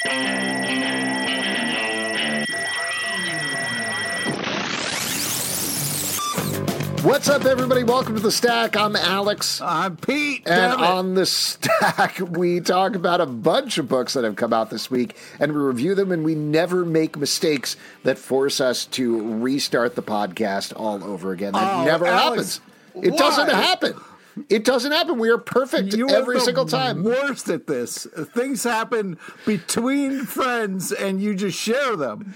What's up, everybody? Welcome to The Stack. I'm Alex. I'm Pete. And on The Stack, we talk about a bunch of books that have come out this week, and we review them, and we never make mistakes that force us to restart the podcast all over again. That never happens. It doesn't happen. It doesn't happen. We are perfect every single time. Worst at this. Things happen between friends, and you just share them.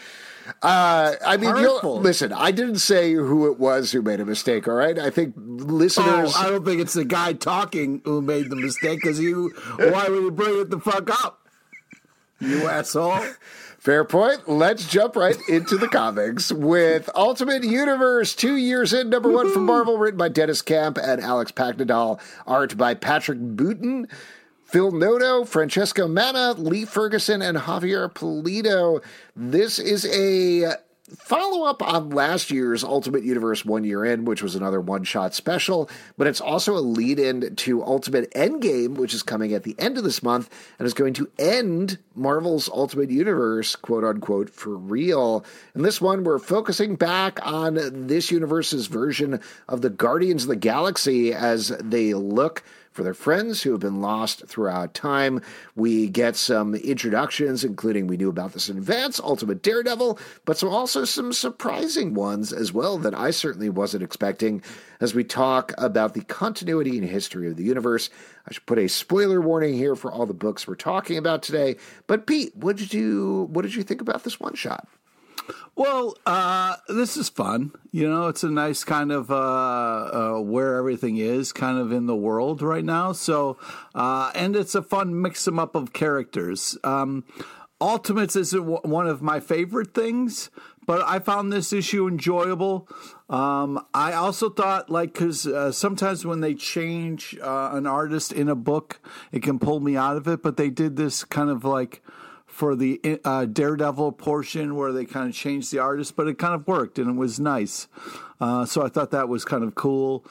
I mean, listen, I didn't say who it was who made a mistake, all right? I think listeners... I don't think it's the guy talking who made the mistake, because why would you bring it the fuck up? You asshole. Fair point. Let's jump right into the comics with Ultimate Universe, 2 years in, number one from Marvel, written by Dennis Camp and Alex Paknadal, art by Patrick Boutin, Phil Noto, Francesco Manna, Lee Ferguson, and Javier Pulido. This is a follow-up on last year's Ultimate Universe 1 year in, which was another one-shot special, but it's also a lead-in to Ultimate Endgame, which is coming at the end of this month, and is going to end Marvel's Ultimate Universe, quote-unquote, for real. In this one, we're focusing back on this universe's version of the Guardians of the Galaxy as they look for their friends who have been lost throughout time. We get some introductions, including we knew about this in advance, Ultimate Daredevil, but also some surprising ones as well that I certainly wasn't expecting as we talk about the continuity and history of the universe. I should put a spoiler warning here for all the books we're talking about today. But Pete, what did you think about this one shot? Well, this is fun. You know, it's a nice kind of where everything is kind of in the world right now. So, and it's a fun mix 'em up of characters. Ultimates isn't one of my favorite things, but I found this issue enjoyable. I also thought, because sometimes when they change an artist in a book, it can pull me out of it. But they did this kind of for the Daredevil portion where they kind of changed the artist, but it kind of worked and it was nice. So I thought that was kind of cool.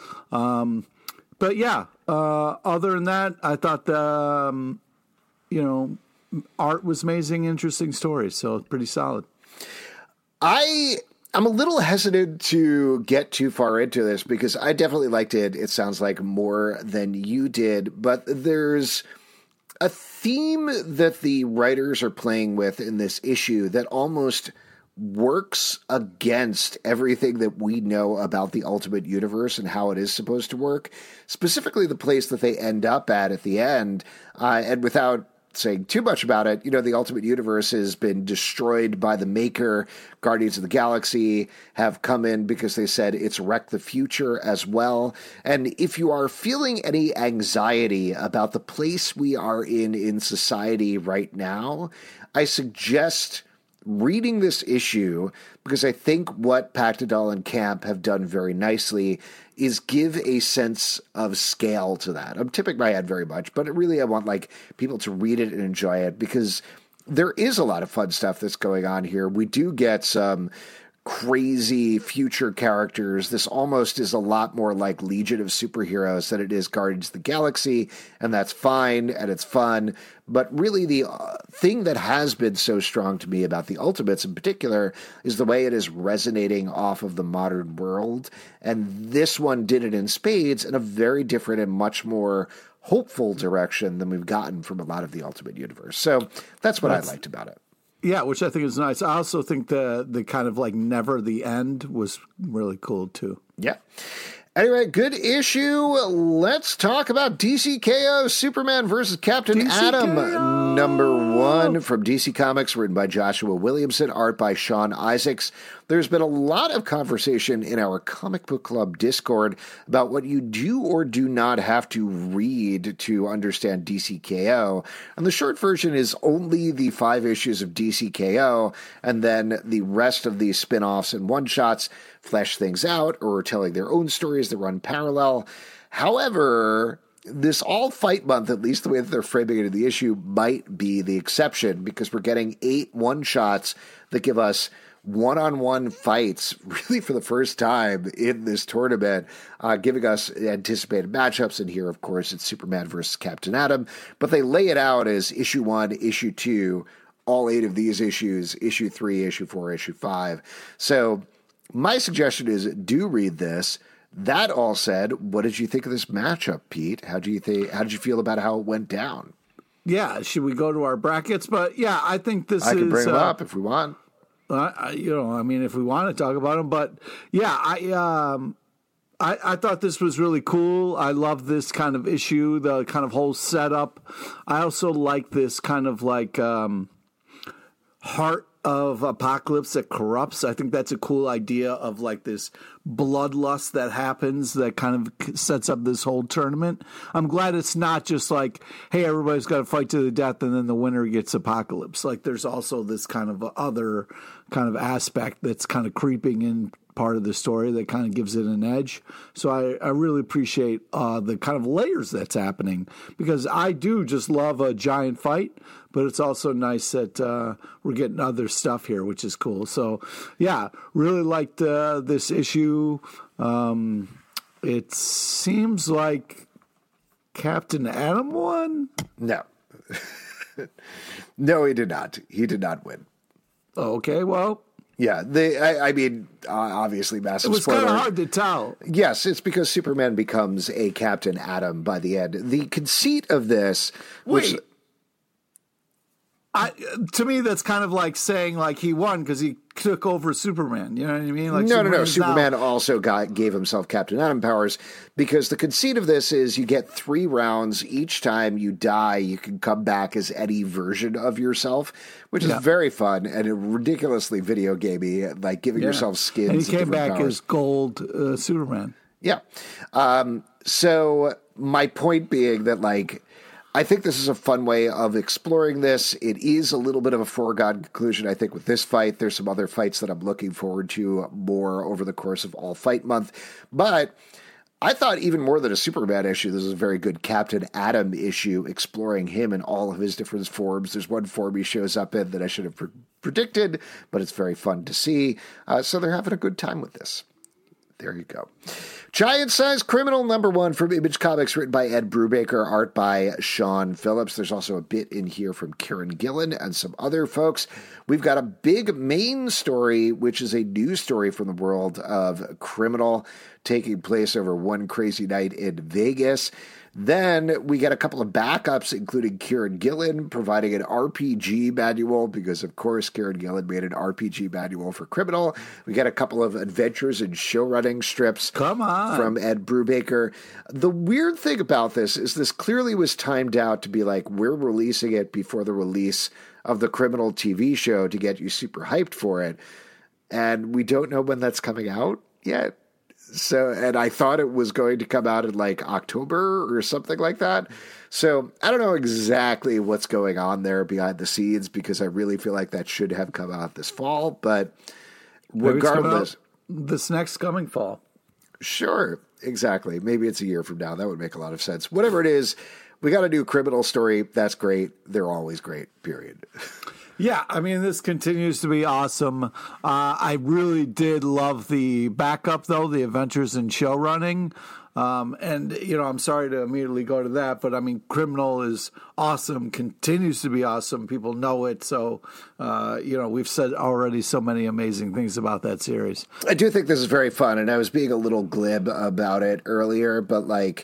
But yeah, other than that, I thought the, art was amazing, interesting story. So pretty solid. I'm a little hesitant to get too far into this because I definitely liked it. It sounds like more than you did, but there's a theme that the writers are playing with in this issue that almost works against everything that we know about the Ultimate Universe and how it is supposed to work, specifically the place that they end up at the end. And without saying too much about it, the Ultimate Universe has been destroyed by the maker. Guardians of the Galaxy have come in because they said it's wrecked the future as well. And if you are feeling any anxiety about the place we are in society right now, I suggest reading this issue, because I think what Paknadal and Camp have done very nicely is give a sense of scale to that. I'm tipping my head very much, but really I want people to read it and enjoy it, because there is a lot of fun stuff that's going on here. We do get some crazy future characters. This almost is a lot more like Legion of Superheroes than it is Guardians of the Galaxy, and that's fine, and it's fun. But really the thing that has been so strong to me about the Ultimates in particular is the way it is resonating off of the modern world. And this one did it in spades in a very different and much more hopeful direction than we've gotten from a lot of the Ultimate Universe. So that's what I liked about it. Yeah, which I think is nice. I also think the kind of never the end was really cool too. Yeah. Anyway, good issue. Let's talk about DCKO Superman versus Captain Atom, number one from DC Comics, written by Joshua Williamson, art by Sean Isaacs. There's been a lot of conversation in our Comic Book Club Discord about what you do or do not have to read to understand DCKO. And the short version is only the 5 issues of DCKO, and then the rest of the spin-offs and one-shots flesh things out or telling their own stories that run parallel. However, this all fight month, at least the way that they're framing it in the issue, might be the exception, because we're getting 8 one-shots that give us one-on-one fights really for the first time in this tournament, giving us anticipated matchups. And here, of course, it's Superman versus Captain Atom, but they lay it out as issue 1, issue 2, all 8 of these issues, issue 3, issue 4, issue 5. So my suggestion is do read this. That all said, what did you think of this matchup, Pete? How did you feel about how it went down? Yeah, should we go to our brackets? But yeah, I think this I can bring them up if we want. If we want to talk about them, but yeah, I thought this was really cool. I love this kind of issue, the kind of whole setup. I also like this kind of like heart of Apocalypse that corrupts. I think that's a cool idea of like this bloodlust that happens that kind of sets up this whole tournament. I'm glad it's not just like, hey, everybody's got to fight to the death and then the winner gets Apocalypse. Like there's also this kind of other kind of aspect that's kind of creeping in part of the story that kind of gives it an edge. So I really appreciate the kind of layers that's happening, because I do just love a giant fight, but it's also nice that we're getting other stuff here, which is cool. So yeah, really liked this issue. It seems like Captain Atom won. No. No, he did not. He did not win. Okay, well. Yeah, obviously, massive spoiler. It was kind of hard to tell. Yes, it's because Superman becomes a Captain Atom by the end. The conceit of this... to me, that's kind of like saying like he won because he took over Superman. You know what I mean? Like no. Superman also gave himself Captain Atom powers, because the conceit of this is you get 3 rounds. Each time you die, you can come back as any version of yourself, which is very fun and ridiculously video gamey, like giving yourself skins. And he came back as Gold Superman. Yeah. So my point being that, like, I think this is a fun way of exploring this. It is a little bit of a foregone conclusion, I think, with this fight. There's some other fights that I'm looking forward to more over the course of All Fight Month. But I thought even more than a Superman issue, this is a very good Captain Atom issue, exploring him in all of his different forms. There's one form he shows up in that I should have predicted, but it's very fun to see. So they're having a good time with this. There you go. Giant Size Criminal #1 from Image Comics, written by Ed Brubaker, art by Sean Phillips. There's also a bit in here from Kieran Gillen and some other folks. We've got a big main story, which is a news story from the world of Criminal, taking place over one crazy night in Vegas. Then we get a couple of backups, including Kieran Gillen providing an RPG manual, because, of course, Kieran Gillen made an RPG manual for Criminal. We get a couple of adventures and showrunning strips from Ed Brubaker. The weird thing about this is this clearly was timed out to be like, we're releasing it before the release of the Criminal TV show to get you super hyped for it. And we don't know when that's coming out yet. So, and I thought it was going to come out in like October or something like that. So I don't know exactly what's going on there behind the scenes, because I really feel like that should have come out this fall. But regardless, this next coming fall. Sure, exactly. Maybe it's a year from now. That would make a lot of sense. Whatever it is, we got a new Criminal story. That's great. They're always great, period. Yeah, I mean, this continues to be awesome. I really did love the backup, though, the adventures and show running. And, I'm sorry to immediately go to that, but I mean, Criminal is awesome, continues to be awesome. People know it. So, we've said already so many amazing things about that series. I do think this is very fun, and I was being a little glib about it earlier, but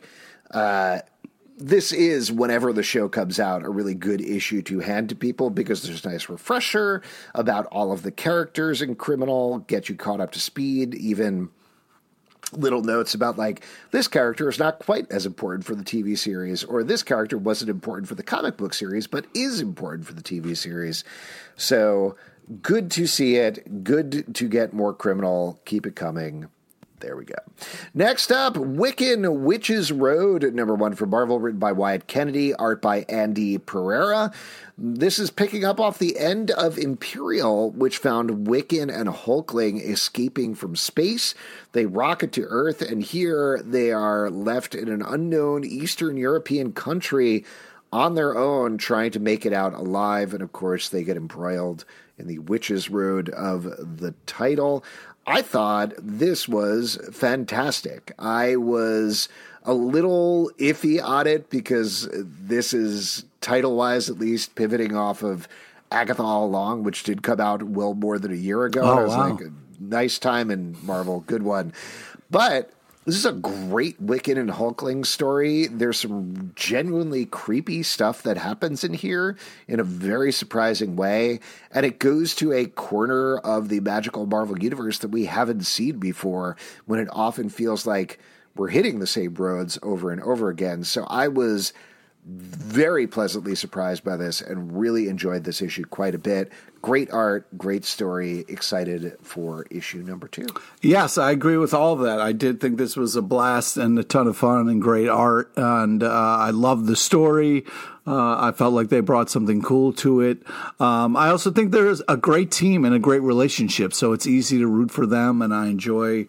this is, whenever the show comes out, a really good issue to hand to people, because there's a nice refresher about all of the characters in Criminal, get you caught up to speed, even little notes about like, this character is not quite as important for the TV series, or this character wasn't important for the comic book series, but is important for the TV series. So good to see it. Good to get more Criminal. Keep it coming. There we go. Next up, Wiccan Witches Road, #1 from Marvel, written by Wyatt Kennedy, art by Andy Pereira. This is picking up off the end of Imperial, which found Wiccan and Hulkling escaping from space. They rocket to Earth, and here they are left in an unknown Eastern European country on their own, trying to make it out alive. And of course, they get embroiled in the Witches Road of the title. I thought this was fantastic. I was a little iffy on it, because this is, title-wise at least, pivoting off of Agatha All Along, which did come out well more than a year ago. Oh, I was wow. like, nice time in Marvel, good one. But this is a great Wiccan and Hulkling story. There's some genuinely creepy stuff that happens in here in a very surprising way. And it goes to a corner of the magical Marvel universe that we haven't seen before, when it often feels like we're hitting the same roads over and over again. So I was very pleasantly surprised by this and really enjoyed this issue quite a bit. Great art, great story. Excited for issue number 2. Yes, I agree with all of that. I did think this was a blast and a ton of fun and great art, and I loved the story. I felt like they brought something cool to it. I also think there's a great team and a great relationship, so it's easy to root for them, and I enjoy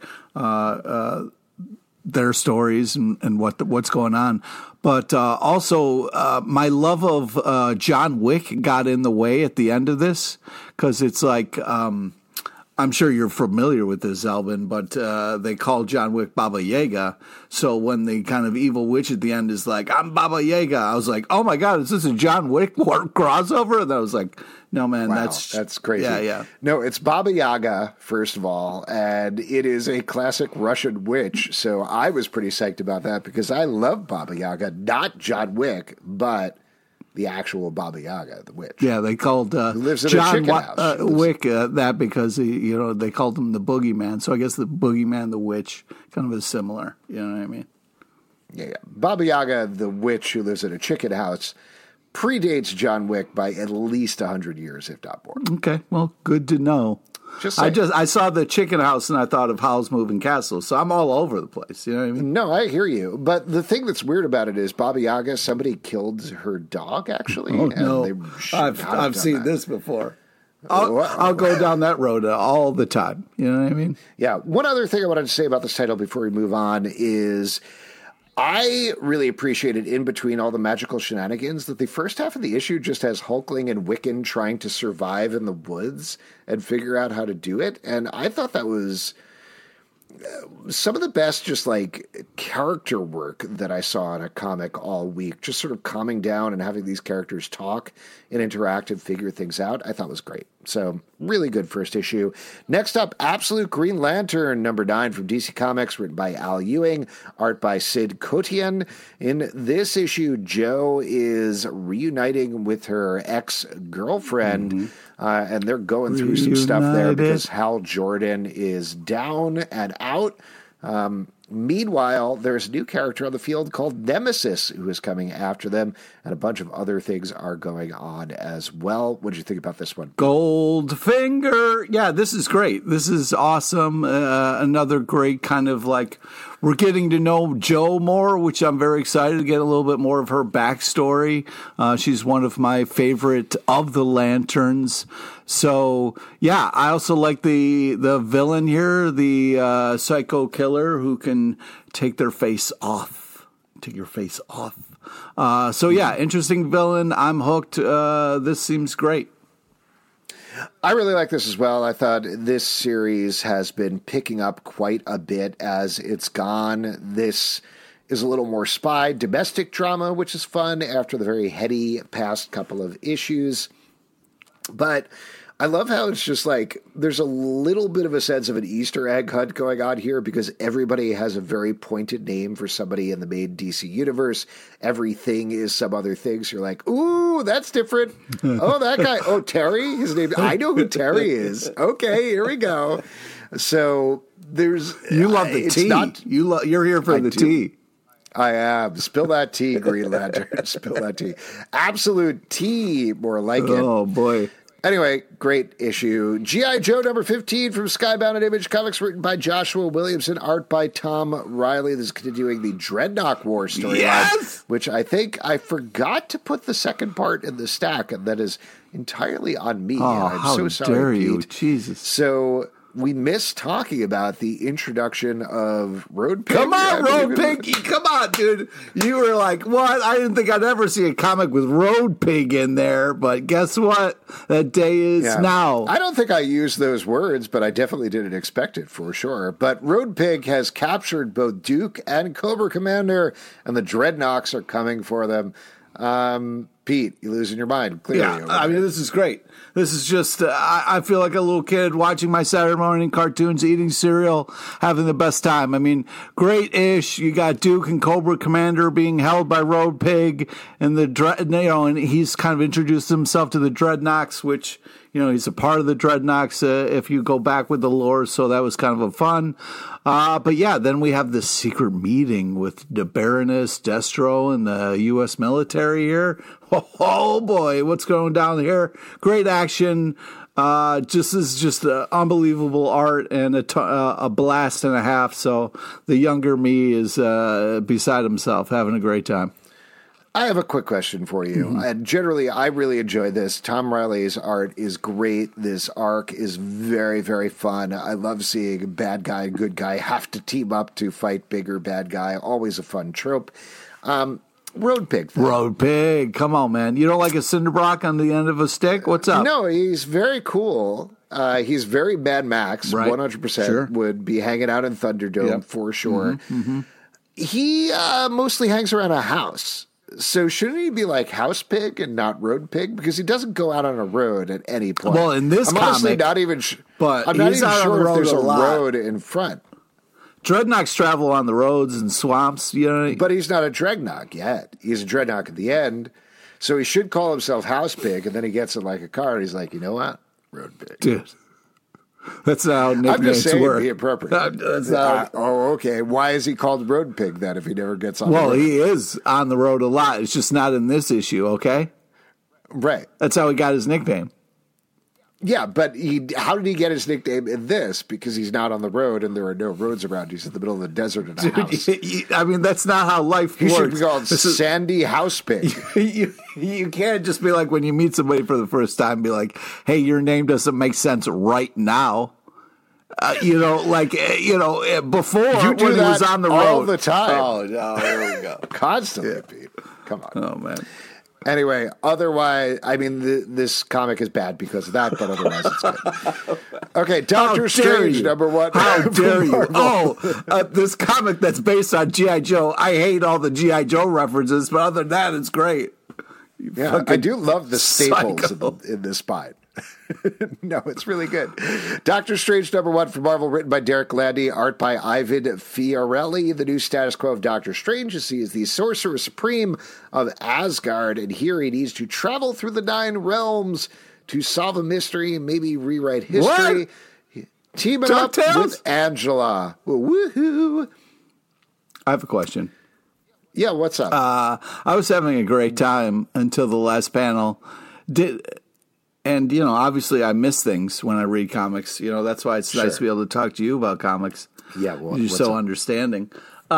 their stories and what's going on. But also, my love of John Wick got in the way at the end of this, because it's like, I'm sure you're familiar with this, Alvin, but they call John Wick Baba Yaga. So when the kind of evil witch at the end is like, I'm Baba Yaga, I was like, oh my God, is this a John Wick crossover? And I was like, no, man, Wow, that's crazy. Yeah. No, it's Baba Yaga, first of all, and it is a classic Russian witch. So I was pretty psyched about that because I love Baba Yaga, not John Wick, but the actual Baba Yaga, the witch. Yeah, they called lives in a John chicken house. Wick that because they called him the boogeyman. So I guess the boogeyman, the witch, kind of is similar. You know what I mean? Yeah. Baba Yaga, the witch who lives in a chicken house, predates John Wick by at least 100 years, if not more. Okay, well, good to know. I saw the chicken house and I thought of Howl's Moving Castle, so I'm all over the place. You know what I mean? No, I hear you. But the thing that's weird about it is Baba Yaga, somebody killed her dog, actually. Oh, and no. I've seen this before. I'll go down that road all the time. You know what I mean? Yeah. One other thing I wanted to say about this title before we move on is I really appreciated, in between all the magical shenanigans, that the first half of the issue just has Hulkling and Wiccan trying to survive in the woods and figure out how to do it. And I thought that was some of the best just like character work that I saw in a comic all week. Just sort of calming down and having these characters talk and interact and figure things out, I thought was great. So really good first issue. Next up, Absolute Green Lantern #9 from DC Comics, written by Al Ewing, art by Sid Kotian. In this issue, Jo is reuniting with her ex-girlfriend, and they're going through some stuff there because Hal Jordan is down and out. Meanwhile, there's a new character on the field called Nemesis who is coming after them, and a bunch of other things are going on as well. What did you think about this one? Goldfinger. Yeah, this is great. This is awesome. Another great kind of like, we're getting to know Jo more, which I'm very excited to get a little bit more of her backstory. She's one of my favorite of the Lanterns. So, yeah, I also like the villain here, the psycho killer who can take your face off. So, yeah, interesting villain. I'm hooked. This seems great. I really like this as well. I thought this series has been picking up quite a bit as it's gone. This is a little more spy domestic drama, which is fun after the very heady past couple of issues. But I love how it's just like there's a little bit of a sense of an Easter egg hunt going on here because everybody has a very pointed name for somebody in the main DC universe. Everything is some other thing. So you're like, ooh, that's different. Oh, that guy. Oh, Terry? His name. I know who Terry is. Okay, here we go. So there's. You love the tea. You're here for the tea. I am. Spill that tea, Green Lantern. Spill that tea. Absolute tea, more like it. Oh, boy. Anyway, great issue. G.I. Joe #15 from Skybound and Image Comics, written by Joshua Williamson, art by Tom Riley. This is continuing the Dreadnought War storyline, which I think I forgot to put the second part in the stack, and that is entirely on me. Oh, I'm so sorry, dare you. Pete. Jesus. So we missed talking about the introduction of Road Pig. Come on, Road Pig. Come on, dude. You were like, what? I didn't think I'd ever see a comic with Road Pig in there, but guess what? That day is now. I don't think I used those words, but I definitely didn't expect it for sure. But Road Pig has captured both Duke and Cobra Commander, and the Dreadnoks are coming for them. Pete, you're losing your mind. Clearly, Yeah, I mean, this is great. This is just, I feel like a little kid watching my Saturday morning cartoons, eating cereal, having the best time. I mean, great-ish. You got Duke and Cobra Commander being held by Road Pig, and and he's kind of introduced himself to the Dreadnoks, which, he's a part of the Dreadnoks if you go back with the lore, so that was kind of a fun. But yeah, then we have this secret meeting with the Baroness, Destro, and the U.S. military here. Oh boy, what's going down here? Great action. Just unbelievable art and a blast and a half. So the younger me is beside himself, having a great time. I have a quick question for you. And generally, I really enjoy this. Tom Riley's art is great. This arc is very, very fun. I love seeing bad guy and good guy have to team up to fight bigger bad guy. Always a fun trope. Road Pig. Road Pig. Come on, man. You don't like a Cinderbrock on the end of a stick? What's up? No, he's very cool. He's very Mad Max. Right. 100% Sure. Would be hanging out in Thunderdome for sure. He mostly hangs around a house. So shouldn't he be like House Pig and not Road Pig? Because he doesn't go out on a road at any point. Well, in this I'm honestly comic, not even but I'm not he's even out on sure the if road there's a a lot. road in front. Dreadnoks travel on the roads and swamps, But he's not a Dreadnought yet. He's a Dreadnought at the end. So he should call himself House Pig, and then he gets in like a car, and he's like, you know what? Road Pig. Dude. That's not how I'm nicknames just saying, work. be appropriate. That's not, okay. Why is he called Road Pig then if he never gets on well, the road? he is on the road a lot. It's just not in this issue, okay? Right. That's how he got his nickname. Yeah, but how did he get his nickname in this? Because he's not on the road and there are no roads around. He's in the middle of the desert in a house. I mean, that's not how life He works. should be called Sandy House Pig. You can't just be like when you meet somebody for the first time, be like, hey, your name doesn't make sense right now. Before You do when he that was on the road. all the time. Oh, no, there we go. Constantly, Pete. Come on. Oh, man. Anyway, otherwise, I mean, this comic is bad because of that, but otherwise it's good. Okay, Doctor Strange, number one. How dare you? Marvel. Oh, this comic that's based on G.I. Joe. I hate all the G.I. Joe references, but other than that, it's great. Yeah, I do love the staples psycho. in this spine. No, it's really good. Doctor Strange number one from Marvel, written by Derek Landy, art by Ivan Fiorelli. The new status quo of Doctor Strange is he is the Sorcerer Supreme of Asgard, and here he needs to travel through the 9 realms to solve a mystery and maybe rewrite history. What? Teaming up DuckTales? with Angela. Woohoo! I have a question. Yeah, what's up? I was having a great time until the last panel. And, obviously I miss things when I read comics. That's why it's nice to be able to talk to you about comics. Yeah, well, you're so understanding.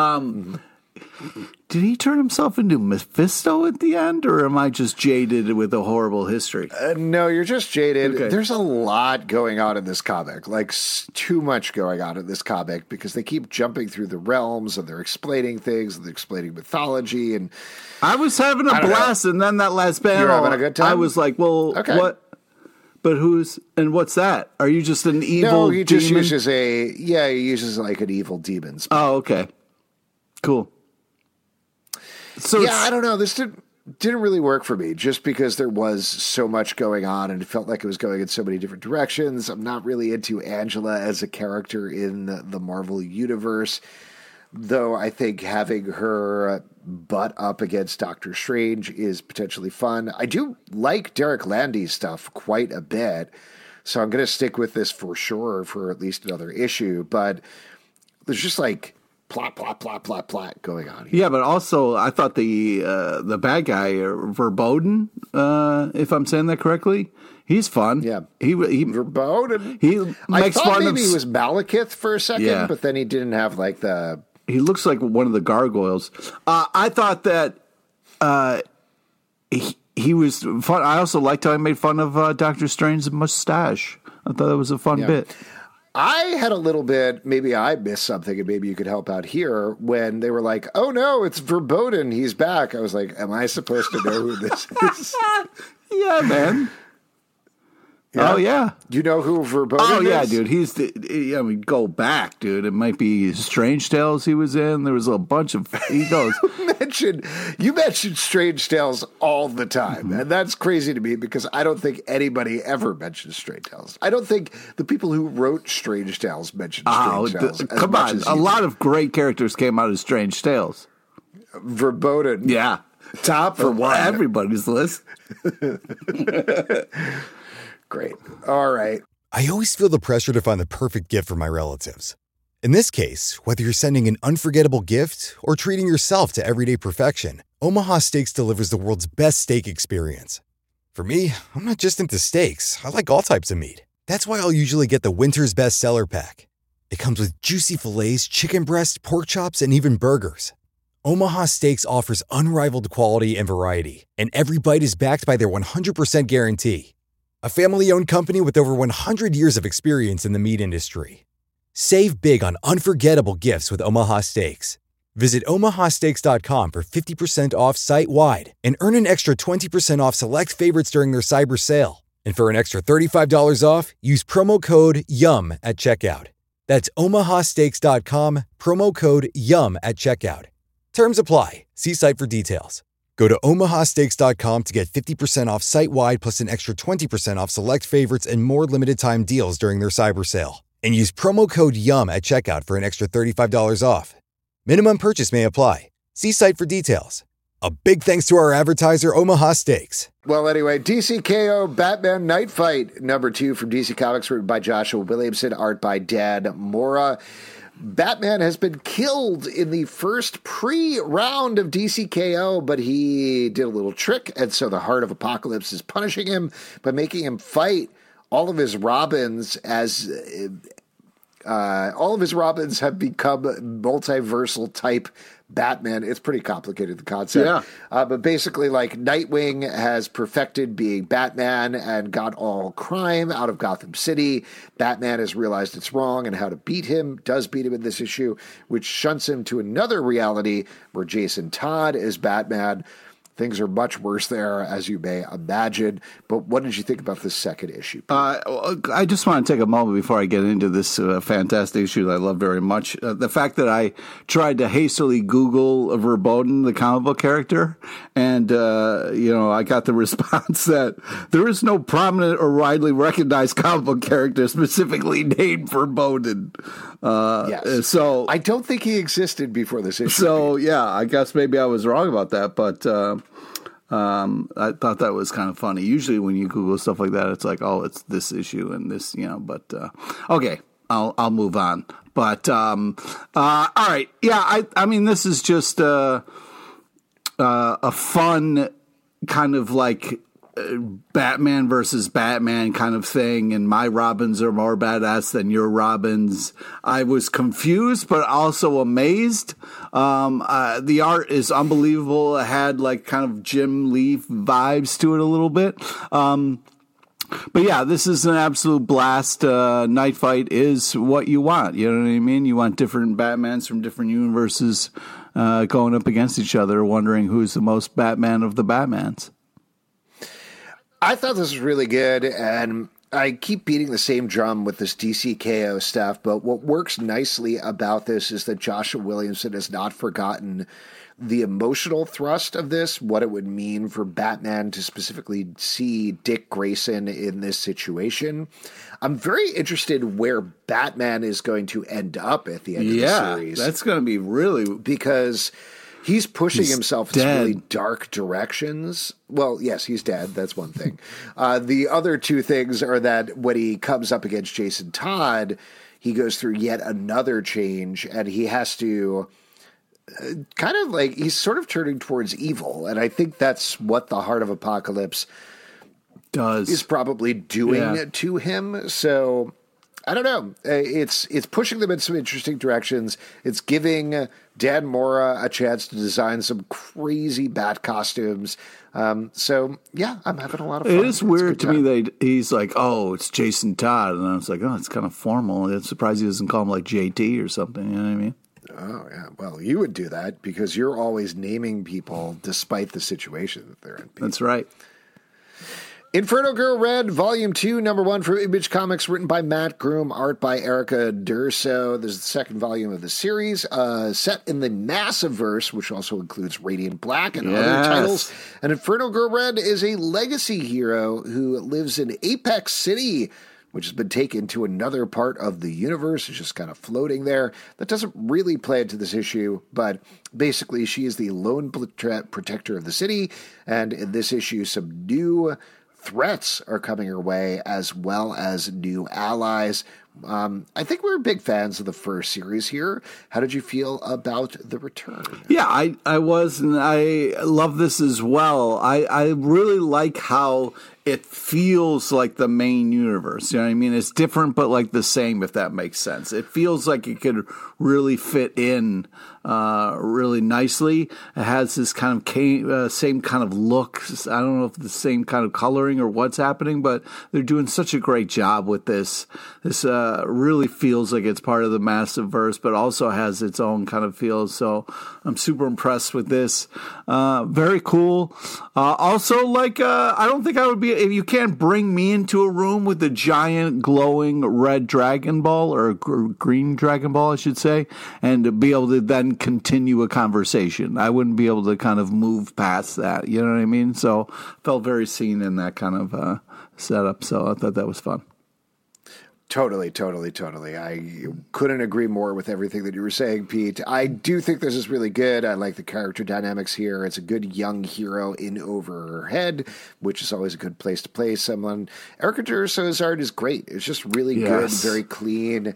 Did he turn himself into Mephisto at the end, or am I just jaded with a horrible history? No, you're just jaded. Okay. There's a lot going on in this comic, like too much going on in this comic, because they keep jumping through the realms and they're explaining things and they're explaining mythology. And I was having a blast, and then that last panel, You're having a good time? I was like, well, Okay. what? But what's that? Are you just an evil no, he just demon? he uses like an evil demon spell. Oh, okay. Cool. So Yeah, I don't know. This didn't really work for me just because there was so much going on and it felt like it was going in so many different directions. I'm not really into Angela as a character in the Marvel universe, though I think having her butt up against Doctor Strange is potentially fun. I do like Derek Landy's stuff quite a bit, so I'm going to stick with this for sure for at least another issue, but there's just like plot going on here. Yeah, but also I thought the bad guy Verboten, if I'm saying that correctly, he's fun. Yeah, he Verboten. I I makes thought fun maybe of. he was Malekith for a second, Yeah. but then he didn't have like the. He looks like one of the gargoyles. I thought that he was fun. I also liked how he made fun of Doctor Strange's mustache. I thought that was a fun bit. I had a little bit, maybe I missed something and maybe you could help out here, when they were like, oh no, it's Verboten, he's back. I was like, am I supposed to know who this is? Yeah, man. Oh, yeah. You know who Verboten is? Oh, yeah, dude. I mean, go back, dude. It might be Strange Tales he was in. There was a bunch of, he goes. You mentioned Strange Tales all the time. And that's crazy to me because I don't think anybody ever mentions Strange Tales. I don't think the people who wrote Strange Tales mentioned Strange Tales. Come on. A lot of great characters came out of Strange Tales. Verboten. Yeah. Top for one. Everybody's list. Great. All right. I always feel the pressure to find the perfect gift for my relatives. In this case, whether you're sending an unforgettable gift or treating yourself to everyday perfection, Omaha Steaks delivers the world's best steak experience. For me, I'm not just into steaks. I like all types of meat. That's why I'll usually get the Winter's Best Seller Pack. It comes with juicy fillets, chicken breast, pork chops, and even burgers. Omaha Steaks offers unrivaled quality and variety, and every bite is backed by their 100% guarantee. A family-owned company with over 100 years of experience in the meat industry. Save big on unforgettable gifts with Omaha Steaks. Visit omahasteaks.com for 50% off site-wide and earn an extra 20% off select favorites during their cyber sale. And for an extra $35 off, use promo code YUM at checkout. That's omahasteaks.com, promo code YUM at checkout. Terms apply. See site for details. Go to omahasteaks.com to get 50% off site-wide plus an extra 20% off select favorites and more limited-time deals during their cyber sale. And use promo code YUM at checkout for an extra $35 off. Minimum purchase may apply. See site for details. A big thanks to our advertiser, Omaha Steaks. Well, anyway, DCKO Batman Night Fight, #2 from DC Comics, written by Joshua Williamson, art by Dan Mora. Batman has been killed in the first pre-round of DCKO, but he did a little trick, and so the Heart of Apocalypse is punishing him by making him fight all of his Robins as all of his Robins have become multiversal type Batman. It's pretty complicated, the concept. Yeah. But basically, like, Nightwing has perfected being Batman and got all crime out of Gotham City. Batman has realized it's wrong and how to beat him, does beat him in this issue, which shunts him to another reality where Jason Todd is Batman. Things are much worse there, as you may imagine. But what did you think about this second issue? I just want to take a moment before I get into this fantastic issue that I love very much. The fact that I tried to hastily Google Verboten, the comic book character, and I got the response that there is no prominent or widely recognized comic book character specifically named Verboten. Yes. So I don't think he existed before this issue. So yeah, I guess maybe I was wrong about that, but I thought that was kind of funny. Usually when you Google stuff like that, it's like, oh, it's this issue and this, but okay, I'll move on. But all right, yeah, I mean, this is just a fun kind of like Batman versus Batman kind of thing, and my Robins are more badass than your Robins. I was confused, but also amazed. The art is unbelievable. It had like kind of Jim Lee vibes to it a little bit. But yeah, this is an absolute blast. Night Fight is what you want. You know what I mean? You want different Batmans from different universes going up against each other, wondering who's the most Batman of the Batmans. I thought this was really good, and I keep beating the same drum with this DCKO stuff, but what works nicely about this is that Joshua Williamson has not forgotten the emotional thrust of this, what it would mean for Batman to specifically see Dick Grayson in this situation. I'm very interested where Batman is going to end up at the end of the series. Yeah, that's going to be really... Because... he's pushing himself in dead. really dark directions. Well, yes, he's dead. That's one thing. The other two things are that when he comes up against Jason Todd, he goes through yet another change, and he has to kind of like, he's sort of turning towards evil. And I think that's what the Heart of Apocalypse is probably doing to him. So... I don't know. It's pushing them in some interesting directions. It's giving Dan Mora a chance to design some crazy bat costumes. So, yeah, I'm having a lot of fun. It is weird to me that he's like, oh, it's Jason Todd. And I was like, oh, it's kind of formal. I'm surprised he doesn't call him like JT or something. You know what I mean? Oh, yeah. Well, you would do that because you're always naming people despite the situation that they're in. That's right. Inferno Girl Red, Volume 2, number 1 from Image Comics, written by Matt Groom, art by Erica Durso. This is the second volume of the series, set in the Massiverse, which also includes Radiant Black and other titles. And Inferno Girl Red is a legacy hero who lives in Apex City, which has been taken to another part of the universe. It's just kind of floating there. That doesn't really play into this issue, but basically she is the lone protector of the city, and in this issue, some new threats are coming her way, as well as new allies. I think we were big fans of the first series here. How did you feel about the return? Yeah, I was, and I love this as well. I really like how it feels like the main universe. You know what I mean? It's different, but like the same, if that makes sense. It feels like it could really fit in really nicely. It has this kind of same kind of look. I don't know if the same kind of coloring or what's happening, but they're doing such a great job with this. This really feels like it's part of the Massiverse, but also has its own kind of feel. So I'm super impressed with this. Very cool. Also, like, I don't think I would be, if you can't bring me into a room with a giant glowing red Dragon Ball, or green Dragon Ball, I should say, and to be able to then continue a conversation. I wouldn't be able to kind of move past that. You know what I mean? So felt very seen in that kind of setup. So I thought that was fun. Totally. I couldn't agree more with everything that you were saying, Pete. I do think this is really good. I like the character dynamics here. It's a good young hero in over her head, which is always a good place to play someone. Erica Durso's art is great. It's just really good, very clean,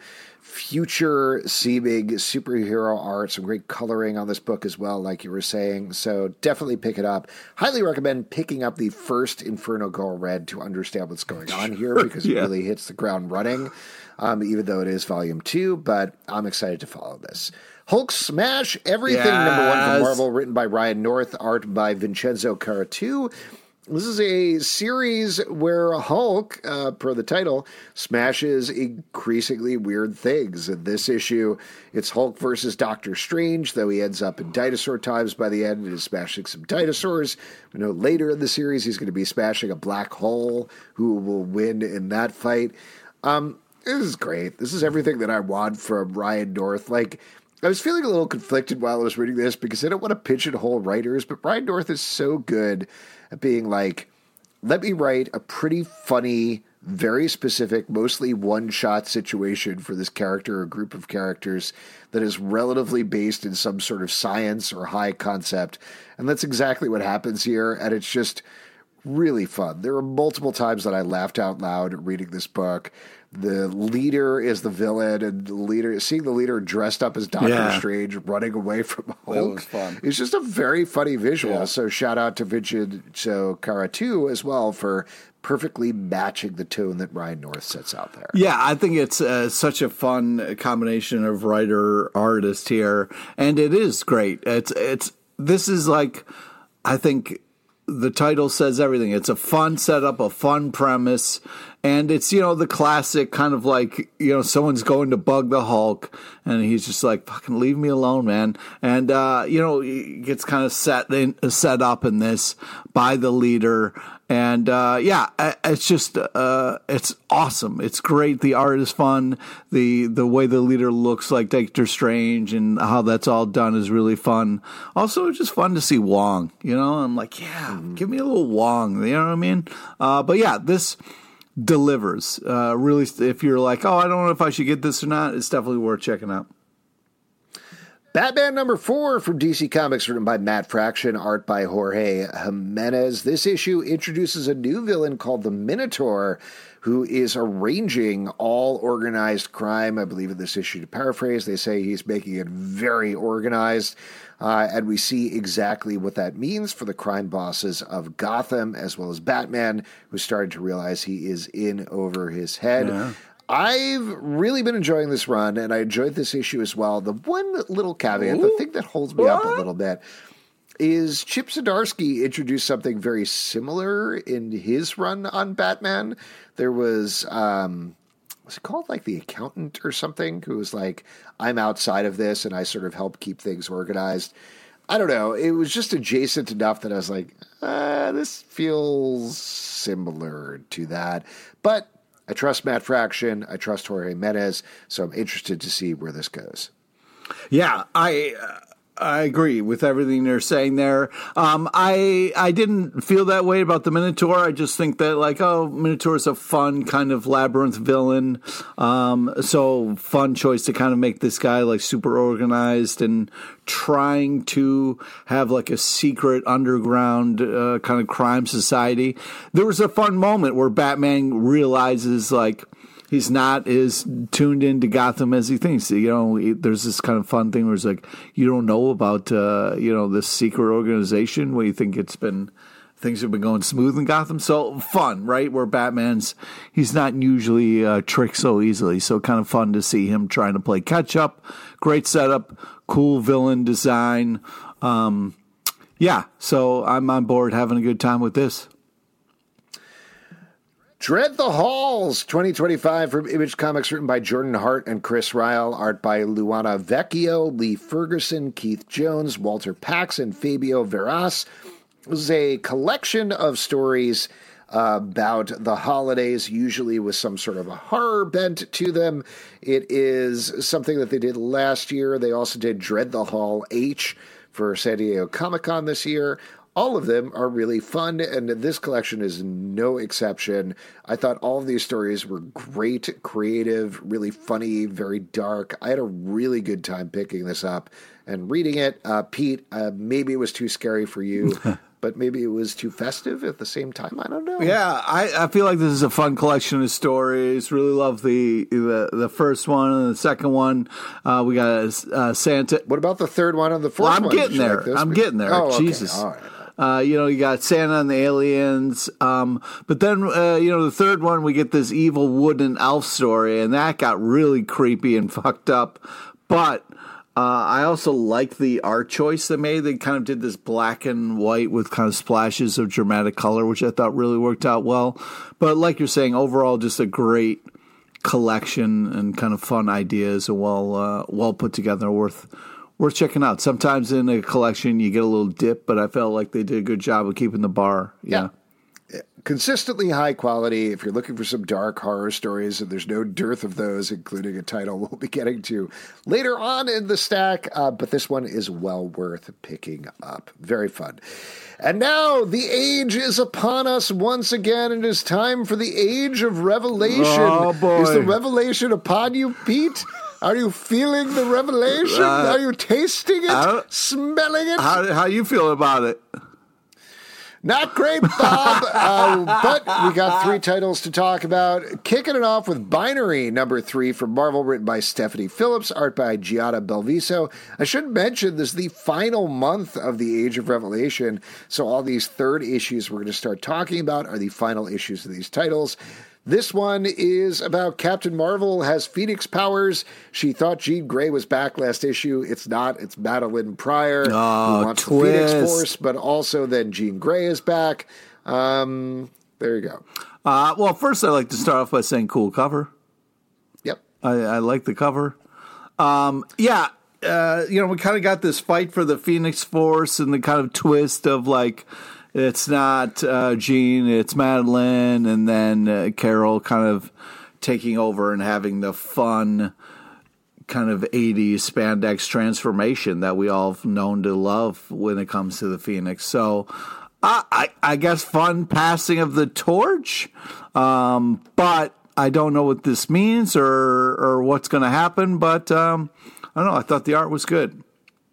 future-seeming superhero art. Some great coloring on this book as well, like you were saying. So definitely pick it up. Highly recommend picking up the first Inferno Girl Red to understand what's going on here, because it really hits the ground running, even though it is volume 2. But I'm excited to follow this. Hulk Smash Everything, number 1 from Marvel, written by Ryan North, art by Vincenzo Caratu. This is a series where Hulk, per the title, smashes increasingly weird things. In this issue, it's Hulk versus Doctor Strange, though he ends up in dinosaur times by the end and is smashing some dinosaurs. We know later in the series he's going to be smashing a black hole. Who will win in that fight? This is great. This is everything that I want from Ryan North. Like, I was feeling a little conflicted while I was reading this because I don't want to pigeonhole writers, but Ryan North is so good at being like, let me write a pretty funny, very specific, mostly one-shot situation for this character or group of characters that is relatively based in some sort of science or high concept. And that's exactly what happens here, and it's just really fun. There were multiple times that I laughed out loud reading this book. The leader is the villain, and seeing the leader dressed up as Doctor Strange running away from Hulk, that was fun. It's just a very funny visual. Yeah. So shout out to Vincenzo Caratu as well for perfectly matching the tone that Ryan North sets out there. Yeah, I think it's such a fun combination of writer-artist here, and it is great. This is like, I think the title says everything. It's a fun setup, a fun premise, and it's, the classic kind of like, someone's going to bug the Hulk, and he's just like, fucking leave me alone, man. And, he gets kind of set up in this by the leader. And, it's just, it's awesome. It's great. The art is fun. The way the leader looks like Doctor Strange and how that's all done is really fun. Also, it's just fun to see Wong, I'm like, give me a little Wong, you know what I mean? But yeah, this delivers. Really, if you're like, I don't know if I should get this or not, it's definitely worth checking out. Batman number 4 from DC Comics, written by Matt Fraction, art by Jorge Jimenez. This issue introduces a new villain called the Minotaur, who is arranging all organized crime. I believe in this issue, to paraphrase, they say he's making it very organized. And we see exactly what that means for the crime bosses of Gotham, as well as Batman, who's starting to realize he is in over his head. Yeah. I've really been enjoying this run, and I enjoyed this issue as well. The one little caveat, the thing that holds me up a little bit, is Chip Zdarsky introduced something very similar in his run on Batman. There was it called like The Accountant or something, who was like, I'm outside of this, and I sort of help keep things organized. I don't know. It was just adjacent enough that I was like, this feels similar to that. But I trust Matt Fraction. I trust Jorge Menez. So I'm interested to see where this goes. Yeah, I agree with everything they're saying there. I didn't feel that way about the Minotaur. I just think that Minotaur is a fun kind of labyrinth villain. So fun choice to kind of make this guy like super organized and trying to have like a secret underground kind of crime society. There was a fun moment where Batman realizes like he's not as tuned into Gotham as he thinks. There's this kind of fun thing where it's like, you don't know about, this secret organization where you think things have been going smooth in Gotham. So fun, right? Where he's not usually tricked so easily. So kind of fun to see him trying to play catch up. Great setup, cool villain design. So I'm on board having a good time with this. Dread the Halls 2025 from Image Comics, written by Jordan Hart and Chris Ryall, art by Luana Vecchio, Lee Ferguson, Keith Jones, Walter Pax, and Fabio Veras. This is a collection of stories about the holidays, usually with some sort of a horror bent to them. It is something that they did last year. They also did Dread the Hall H for San Diego Comic-Con this year. All of them are really fun, and this collection is no exception. I thought all of these stories were great, creative, really funny, very dark. I had a really good time picking this up and reading it. Pete, maybe it was too scary for you, but maybe it was too festive at the same time. I don't know. Yeah, I feel like this is a fun collection of stories. Really love the first one and the second one. We got Santa. What about the third one and the fourth one? I'm getting there. I'm getting there. Oh, okay. Jesus. All right. You got Santa and the aliens. But then, the third one, we get this evil wooden elf story, and that got really creepy and fucked up. But I also like the art choice they made. They kind of did this black and white with kind of splashes of dramatic color, which I thought really worked out well. But like you're saying, overall, just a great collection and kind of fun ideas and well put together, worth checking out. Sometimes in a collection you get a little dip, but I felt like they did a good job of keeping the bar. Yeah. Consistently high quality. If you're looking for some dark horror stories, and there's no dearth of those, including a title we'll be getting to later on in the stack, but this one is well worth picking up. Very fun. And now the age is upon us once again. It is time for the Age of Revelation. Oh, boy. Is the revelation upon you, Pete? Are you feeling the revelation? Are you tasting it? Smelling it? How you feel about it? Not great, Bob, but we got three titles to talk about. Kicking it off with Binary #3 from Marvel, written by Stephanie Phillips, art by Giada Belviso. I should mention this is the final month of the Age of Revelation, so all these third issues we're going to start talking about are the final issues of these titles. This one is about Captain Marvel has Phoenix powers. She thought Jean Grey was back last issue. It's not. It's Madeline Pryor who wants the Phoenix Force, but also then Jean Grey is back. There you go. Well, first I'd like to start off by saying cool cover. Yep. I like the cover. We kind of got this fight for the Phoenix Force and the kind of twist of like, it's not Jean, it's Madeline, and then Carol kind of taking over and having the fun kind of 80s spandex transformation that we all have known to love when it comes to the Phoenix. So I guess fun passing of the torch, but I don't know what this means or what's going to happen, but I don't know. I thought the art was good.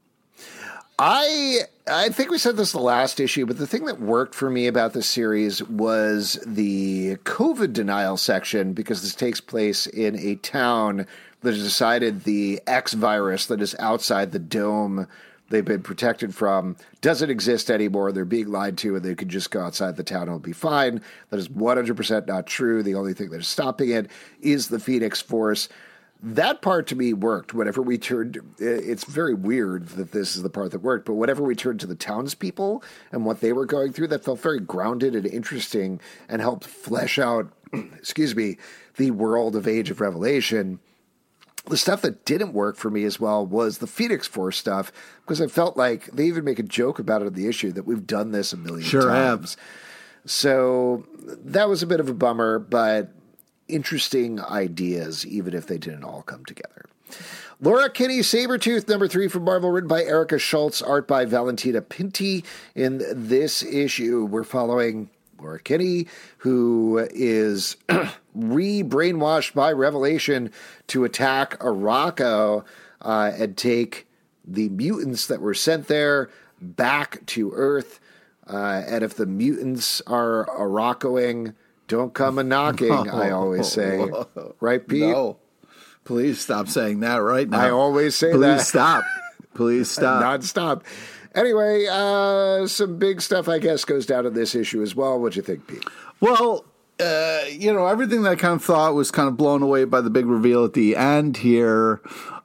I think we said this the last issue, but the thing that worked for me about this series was the COVID denial section, because this takes place in a town that has decided the X virus that is outside the dome they've been protected from doesn't exist anymore. They're being lied to, and they could just go outside the town and it'll be fine. That is 100% not true. The only thing that is stopping it is the Phoenix Force. That part to me worked. Whenever we turned, it's very weird that this is the part that worked, but whenever we turned to the townspeople and what they were going through, that felt very grounded and interesting and helped flesh out, the world of Age of Revelation. The stuff that didn't work for me as well was the Phoenix Force stuff, because I felt like they even make a joke about it in the issue that we've done this a million times. So that was a bit of a bummer, but interesting ideas, even if they didn't all come together. Laura Kinney, Sabretooth, number 3 from Marvel, written by Erica Schultz, art by Valentina Pinti. In this issue, we're following Laura Kinney, who is re-brainwashed by Revelation to attack Arakko and take the mutants that were sent there back to Earth. And if the mutants are Arakkoing, don't come a knocking, I always say. Right, Pete? No. Please stop saying that right now. I always say Please that. Please stop. Please stop. Non-stop. Anyway, some big stuff, I guess, goes down in this issue as well. What'd you think, Pete? Well, everything that I kind of thought was kind of blown away by the big reveal at the end here.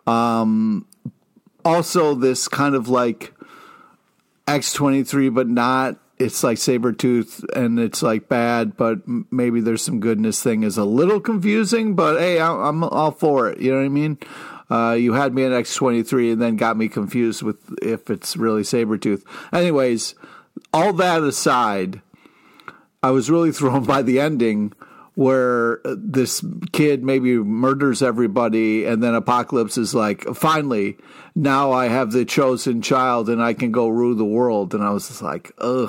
Also, this kind of like X-23, but not. It's like Sabretooth, and it's like bad, but maybe there's some goodness thing is a little confusing, but hey, I'm all for it. You know what I mean? You had me at X-23 and then got me confused with if it's really Sabretooth. Anyways, all that aside, I was really thrown by the ending where this kid maybe murders everybody, and then Apocalypse is like, finally, now I have the chosen child and I can go rule the world. And I was just like, ugh.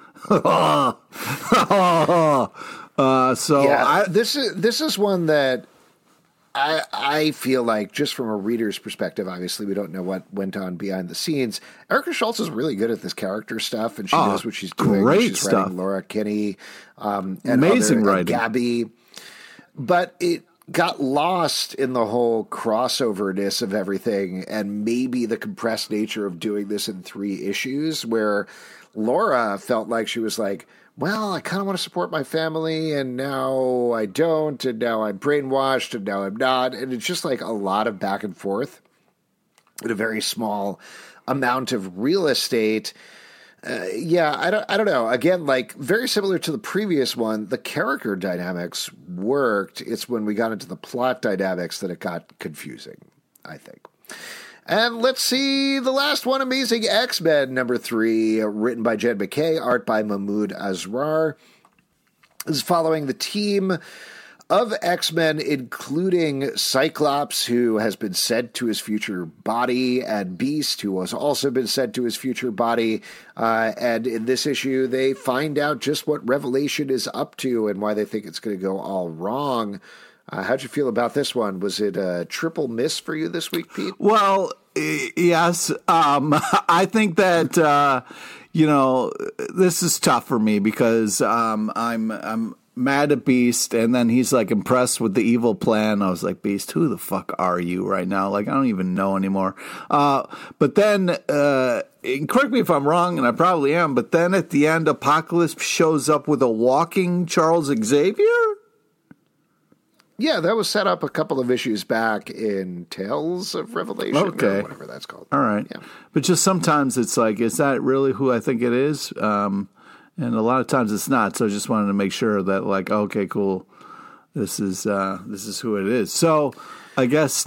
This is one that I feel like, just from a reader's perspective, obviously we don't know what went on behind the scenes. Erica Schultz is really good at this character stuff, and she knows what she's doing. Great she's stuff. Writing Laura Kinney, and amazing writing. Gabby. But it got lost in the whole crossoverness of everything, and maybe the compressed nature of doing this in 3 issues, where Laura felt like she was like, well, I kind of want to support my family, and now I don't, and now I'm brainwashed, and now I'm not. And it's just like a lot of back and forth in a very small amount of real estate. I don't know. Again, like very similar to the previous one, the character dynamics worked. It's when we got into the plot dynamics that it got confusing, I think. And let's see the last one, Amazing X-Men, number 3, written by Jed McKay, art by Mahmoud Asrar. This is following the team of X-Men, including Cyclops, who has been sent to his future body, and Beast, who has also been sent to his future body. And in this issue, they find out just what Revelation is up to and why they think it's going to go all wrong. How'd you feel about this one? Was it a triple miss for you this week, Pete? Well, yes. I think that, this is tough for me because I'm mad at Beast, and then he's like impressed with the evil plan. I was like, Beast, who the fuck are you right now? Like, I don't even know anymore. But then, correct me if I'm wrong, and I probably am, but then at the end, Apocalypse shows up with a walking Charles Xavier? Yeah, that was set up a couple of issues back in Tales of Revelation, or whatever that's called. All right. Yeah. But just sometimes it's like, is that really who I think it is? And a lot of times it's not. So I just wanted to make sure that, like, okay, cool, this is who it is. So I guess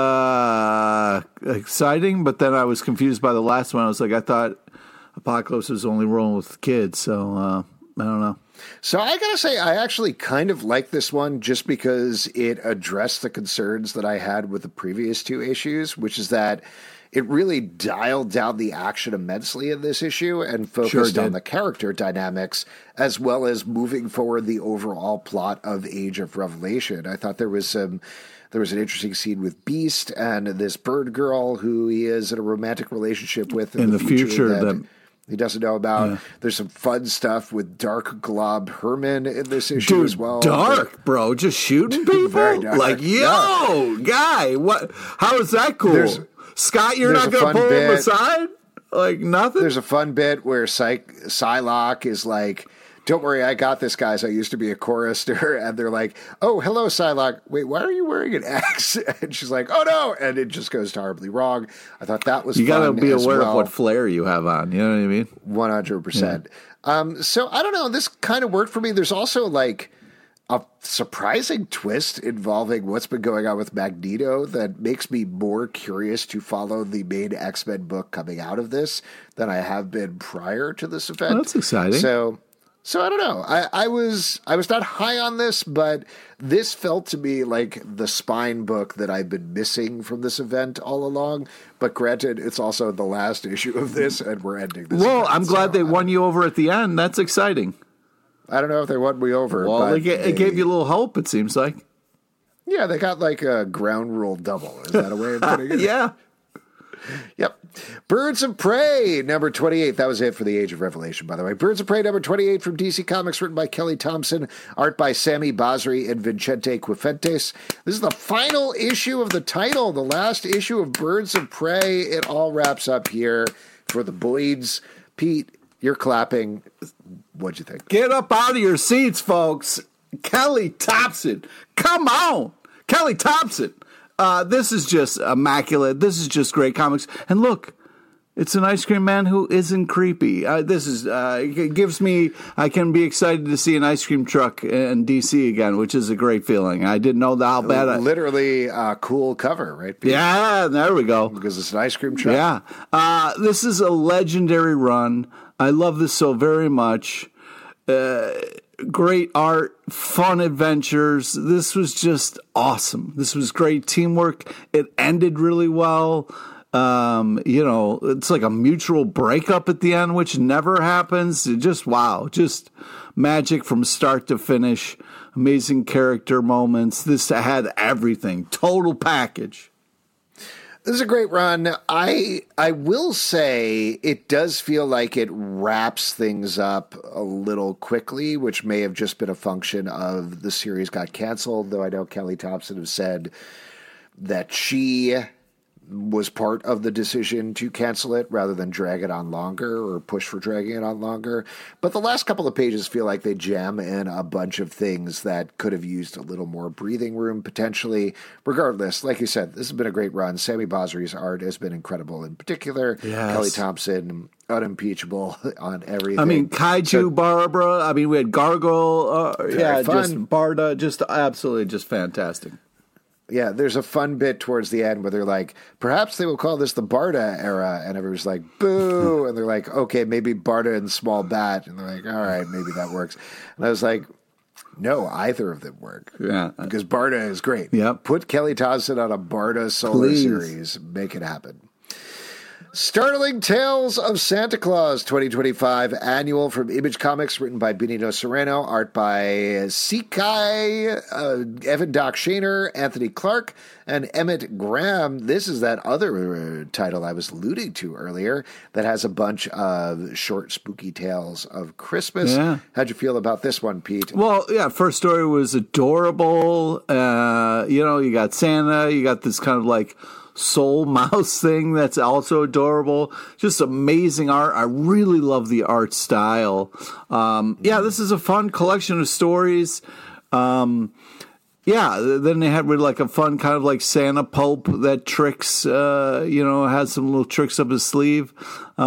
exciting, but then I was confused by the last one. I was like, I thought Apocalypse was only rolling with kids, so I don't know. So I gotta say, I actually kind of like this one just because it addressed the concerns that I had with the previous 2 issues, which is that it really dialed down the action immensely in this issue and focused on the character dynamics, as well as moving forward the overall plot of Age of Revelation. I thought there was an interesting scene with Beast and this bird girl who he is in a romantic relationship with in the future that he doesn't know about. Yeah. There's some fun stuff with Dark Glob Herman in this issue as well. Dark, bro, just shooting people? Like, guy, what? How is that cool? Scott, you're not going to pull him aside? Like, nothing? There's a fun bit where Psylocke is like, don't worry, I got this, guys. I used to be a chorister. And they're like, oh, hello, Psylocke. Wait, why are you wearing an X? And she's like, oh, no. And it just goes horribly wrong. I thought that was fun. You got to be aware of what flair you have on. You know what I mean? 100%. Yeah. So I don't know. This kind of worked for me. There's also like a surprising twist involving what's been going on with Magneto that makes me more curious to follow the main X-Men book coming out of this than I have been prior to this event. Oh, that's exciting. So I don't know. I was not high on this, but this felt to me like the spine book that I've been missing from this event all along. But granted, it's also the last issue of this, and we're ending this. Well, event, I'm glad they won you over at the end. That's exciting. I don't know if they won me over. Well, but it gave you a little hope, it seems like. Yeah, they got like a ground rule double. Is that a way of putting it? Yeah. Yep. Birds of Prey, number 28. That was it for the Age of Revelation, by the way. Birds of Prey, number 28 from DC Comics, written by Kelly Thompson, art by Sammy Basri and Vincente Cifuentes. This is the final issue of the title, the last issue of Birds of Prey. It all wraps up here for the Boyds. Pete, you're clapping. What'd you think? Get up out of your seats, folks. Kelly Thompson. Come on. Kelly Thompson. This is just immaculate. This is just great comics. And look, it's an ice cream man who isn't creepy. It gives me, I can be excited to see an ice cream truck in DC again, which is a great feeling. I didn't know how bad Literally a cool cover, right, Pete? Yeah, there we go. Because it's an ice cream truck. Yeah. This is a legendary run. I love this so very much. Great art, fun adventures. This was just awesome. This was great teamwork. It ended really well. It's like a mutual breakup at the end, which never happens. Wow. Just magic from start to finish. Amazing character moments. This had everything. Total package. This is a great run. I will say it does feel like it wraps things up a little quickly, which may have just been a function of the series got canceled, though I know Kelly Thompson has said that she was part of the decision to cancel it rather than drag it on longer or push for dragging it on longer. But the last couple of pages feel like they jam in a bunch of things that could have used a little more breathing room potentially. Regardless, like you said, this has been a great run. Sammy Basri's art has been incredible in particular. Yes. Kelly Thompson, unimpeachable on everything. I mean, Kaiju Barbara. I mean, we had Gargoyle. Fun. Just Barda. Just absolutely just fantastic. Yeah, there's a fun bit towards the end where they're like, perhaps they will call this the Barda era. And everyone's like, boo. And they're like, okay, maybe Barda and Small Bat. And they're like, all right, maybe that works. And I was like, no, either of them work. Yeah. Because Barda is great. Yep. Put Kelly Thompson on a Barda solo Please. series. Make it happen. Startling Tales of Santa Claus 2025 annual from Image Comics, written by Benito Serrano, art by Sekai, Evan Doc Shaner, Anthony Clark, and Emmett Graham. This is that other title I was alluding to earlier that has a bunch of short, spooky tales of Christmas. Yeah. How'd you feel about this one, Pete? Well, yeah, first story was adorable. You got Santa, you got this kind of like soul mouse thing that's also adorable. Just amazing art. I really love the art style. This is a fun collection of stories. Then they had like a fun kind of like Santa Pope that tricks, has some little tricks up his sleeve.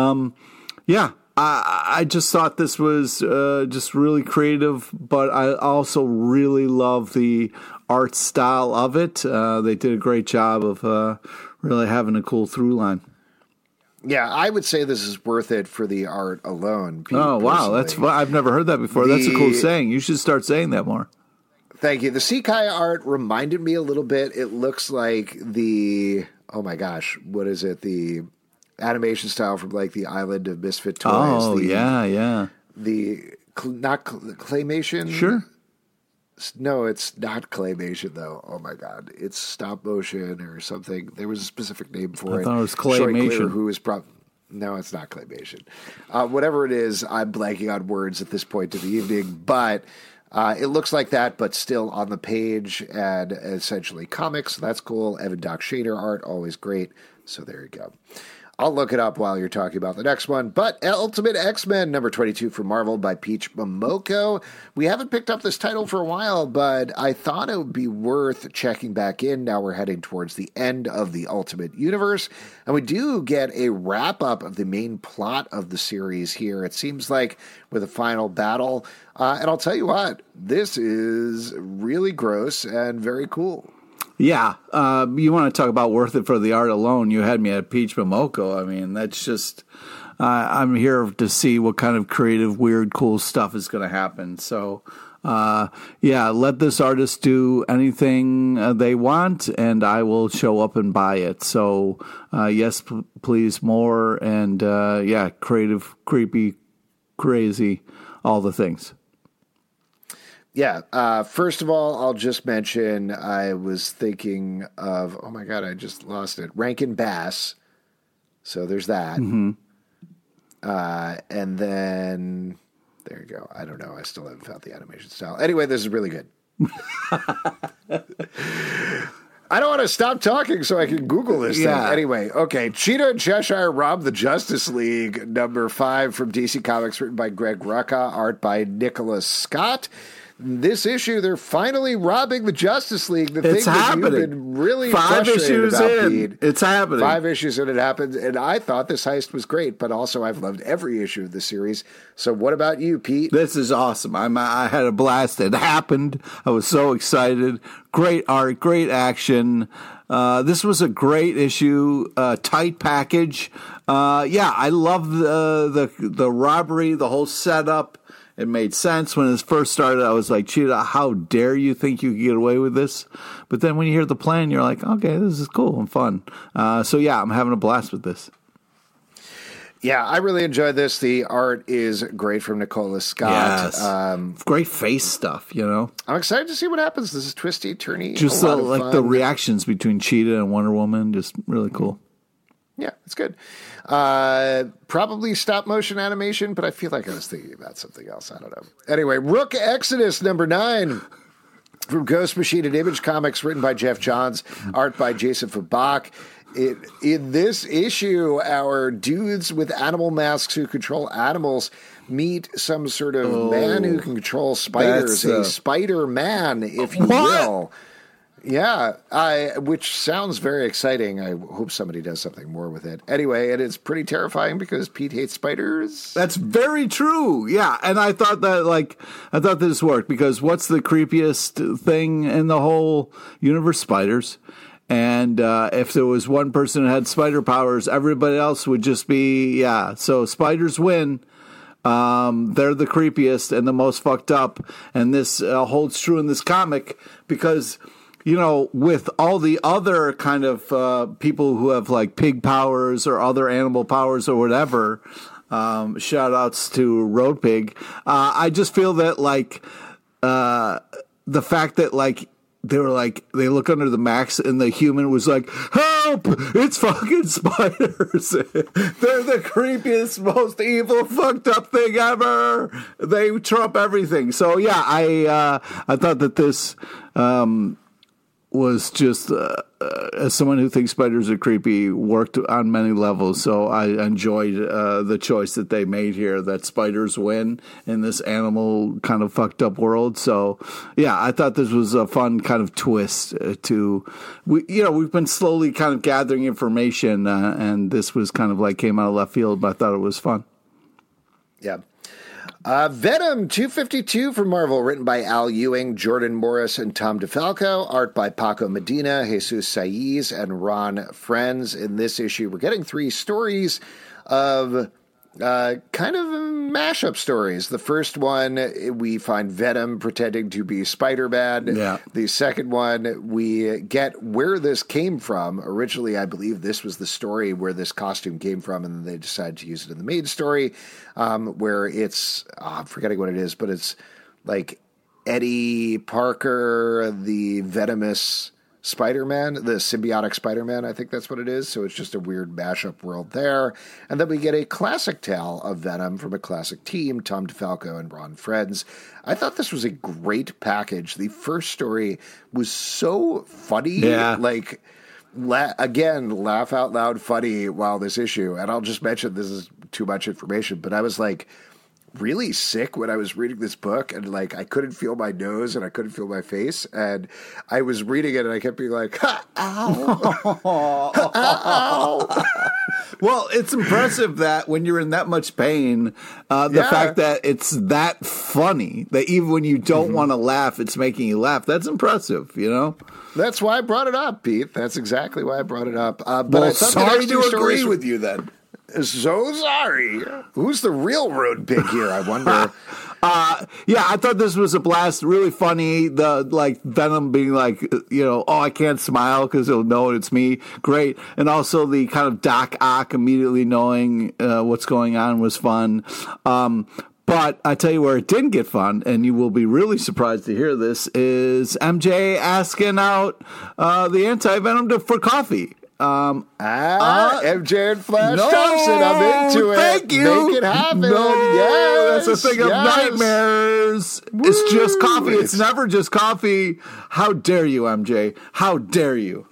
I just thought this was just really creative, but I also really love the art style of it. They did a great job of really having a cool through line. Yeah, I would say this is worth it for the art alone. Pete, oh, wow. I've never heard that before. That's a cool saying. You should start saying that more. Thank you. The Sekai art reminded me a little bit. It looks like oh my gosh, what is it? The animation style from like the Island of Misfit Toys. Oh, yeah. Not claymation? Sure. No, it's not claymation, though. Oh, my God. It's stop motion or something. There was a specific name for it. I thought it was claymation. No, it's not claymation. Whatever it is, I'm blanking on words at this point of the evening, but it looks like that, but still on the page and essentially comics. So that's cool. Evan Doc Shader art, always great. So there you go. I'll look it up while you're talking about the next one. But Ultimate X-Men number 22 from Marvel by Peach Momoko. We haven't picked up this title for a while, but I thought it would be worth checking back in. Now we're heading towards the end of the Ultimate Universe, and we do get a wrap-up of the main plot of the series here. It seems like with a final battle. And I'll tell you what, this is really gross and very cool. Yeah, you want to talk about worth it for the art alone. You had me at Peach Momoko. I mean, that's just, I'm here to see what kind of creative, weird, cool stuff is going to happen. So, yeah, let this artist do anything they want, and I will show up and buy it. So, yes, please, more. And, yeah, creative, creepy, crazy, all the things. Yeah. First of all, I'll just mention I was thinking of, oh my God, I just lost it. Rankin Bass. So there's that. Mm-hmm. And then there you go. I don't know. I still haven't found the animation style. Anyway, this is really good. I don't want to stop talking so I can Google this thing. Anyway, okay. Cheetah and Cheshire rob the Justice League, number 5 from DC Comics, written by Greg Rucka, art by Nicholas Scott. This issue, they're finally robbing the Justice League. The it's thing happening. That you've been really 5 frustrated issues about, in. Pete. It's happening. 5 issues in, it happens. And I thought this heist was great, but also I've loved every issue of the series. So what about you, Pete? This is awesome. I had a blast. It happened. I was so excited. Great art, great action. This was a great issue, tight package. Yeah, I love the robbery, the whole setup. It made sense when it first started. I was like, Cheetah, how dare you think you can get away with this? But then when you hear the plan, you're like, okay, this is cool and fun. So yeah, I'm having a blast with this. Yeah, I really enjoyed this. The art is great from Nicholas Scott. Yes. Great face stuff, you know. I'm excited to see what happens. This is twisty, turny. Just like the reactions between Cheetah and Wonder Woman, just really cool. Yeah, it's good. Probably stop motion animation, but I feel like I was thinking about something else. I don't know. Anyway, Rook Exodus number 9 from Ghost Machine and Image Comics, written by Jeff Johns, art by Jason Fabak. In this issue, our dudes with animal masks who control animals meet some sort of man who can control spiders, a Spider-Man, if you will. Yeah, which sounds very exciting. I hope somebody does something more with it. Anyway, and it's pretty terrifying because Pete hates spiders. That's very true. Yeah, and I thought this worked because what's the creepiest thing in the whole universe? Spiders. And if there was one person who had spider powers, everybody else would just be, So spiders win. They're the creepiest and the most fucked up. And this holds true in this comic because, you know, with all the other kind of people who have like pig powers or other animal powers or whatever, shout outs to Road Pig. I just feel that like the fact that like, they were like, they look under the max and the human was like, help, it's fucking spiders. They're the creepiest, most evil, fucked up thing ever. They trump everything. So yeah, I thought that this was just, as someone who thinks spiders are creepy, worked on many levels. So I enjoyed the choice that they made here, that spiders win in this animal kind of fucked up world. So yeah, I thought this was a fun kind of twist we've been slowly kind of gathering information, and this was kind of like came out of left field, but I thought it was fun. Yeah. Venom 252 from Marvel, written by Al Ewing, Jordan Morris, and Tom DeFalco. Art by Paco Medina, Jesus Saiz, and Ron Friends. In this issue, we're getting 3 stories of kind of mashup stories. The first one, we find Venom pretending to be Spider-Man. Yeah. The second one, we get where this came from. Originally, I believe this was the story where this costume came from, and then they decided to use it in the main story, where it's, I'm forgetting what it is, but it's like Eddie Parker, the venomous Spider-Man, the symbiotic Spider-Man, I think that's what it is. So it's just a weird mashup world there. And then we get a classic tale of Venom from a classic team, Tom DeFalco and Ron Friends. I thought this was a great package. The first story was so funny. Yeah. Like, again, laugh out loud funny while this issue, and I'll just mention this is too much information, but I was like really sick when I was reading this book, and like I couldn't feel my nose and I couldn't feel my face, and I was reading it and I kept being like, ow, ow. Well, it's impressive that when you're in that much pain, the fact that it's that funny, that even when you don't want to laugh, it's making you laugh. That's impressive, you know? That's why I brought it up, Pete. That's exactly why I brought it up. But Well, I thought sorry to agree with you then. So sorry. Who's the real road pig here, I wonder? Yeah, I thought this was a blast. Really funny. The like Venom being like, oh, I can't smile because he'll know it's me. Great. And also the kind of Doc Ock immediately knowing what's going on was fun. But I tell you where it didn't get fun, and you will be really surprised to hear this, is MJ asking out the Anti-Venom for coffee. MJ and Flash Thompson, I'm into it. Thank you. Make it happen. No, yes, that's a thing of nightmares. Woo. It's just coffee. It's never just coffee. How dare you, MJ? How dare you?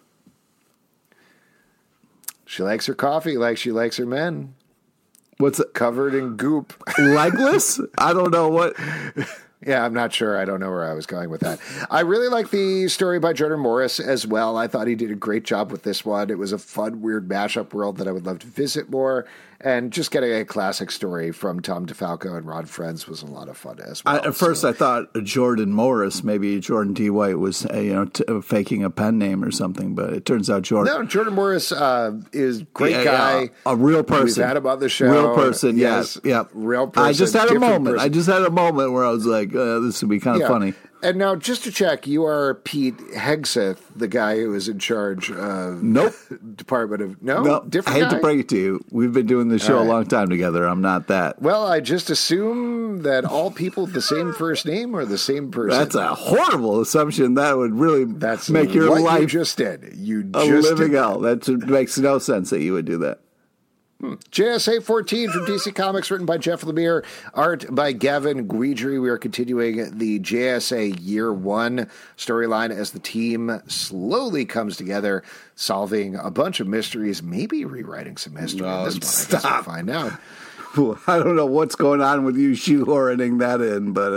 She likes her coffee like she likes her men. What's it? Covered in goop. Legless? I don't know what. Yeah, I'm not sure. I don't know where I was going with that. I really like the story by Jordan Morris as well. I thought he did a great job with this one. It was a fun, weird mashup world that I would love to visit more. And just getting a classic story from Tom DeFalco and Ron Frenz was a lot of fun as well. At first, I thought Jordan Morris, maybe Jordan D. White, was faking a pen name or something, but it turns out Jordan. No, Jordan Morris is a great guy. A real person. We've had him on the show. Real person, yes. Yeah. Real person. I just had a moment. Person. I just had a moment where I was like, this would be kind of funny. And now, just to check, you are Pete Hegseth, the guy who is in charge of Department of... No? Different I hate guy? to break it to you. We've been doing this show a long time together. I'm not that. Well, I just assume that all people with the same first name are the same person. That's a horrible assumption. That would really make your what life you just did. You a just living did. hell. That makes no sense that you would do that. JSA 14 from DC Comics, written by Jeff Lemire, art by Gavin Guidry. We are continuing the JSA Year 1 storyline as the team slowly comes together, solving a bunch of mysteries, maybe rewriting some history in this one. I guess we'll find out. I don't know what's going on with you shoehorning that in, but...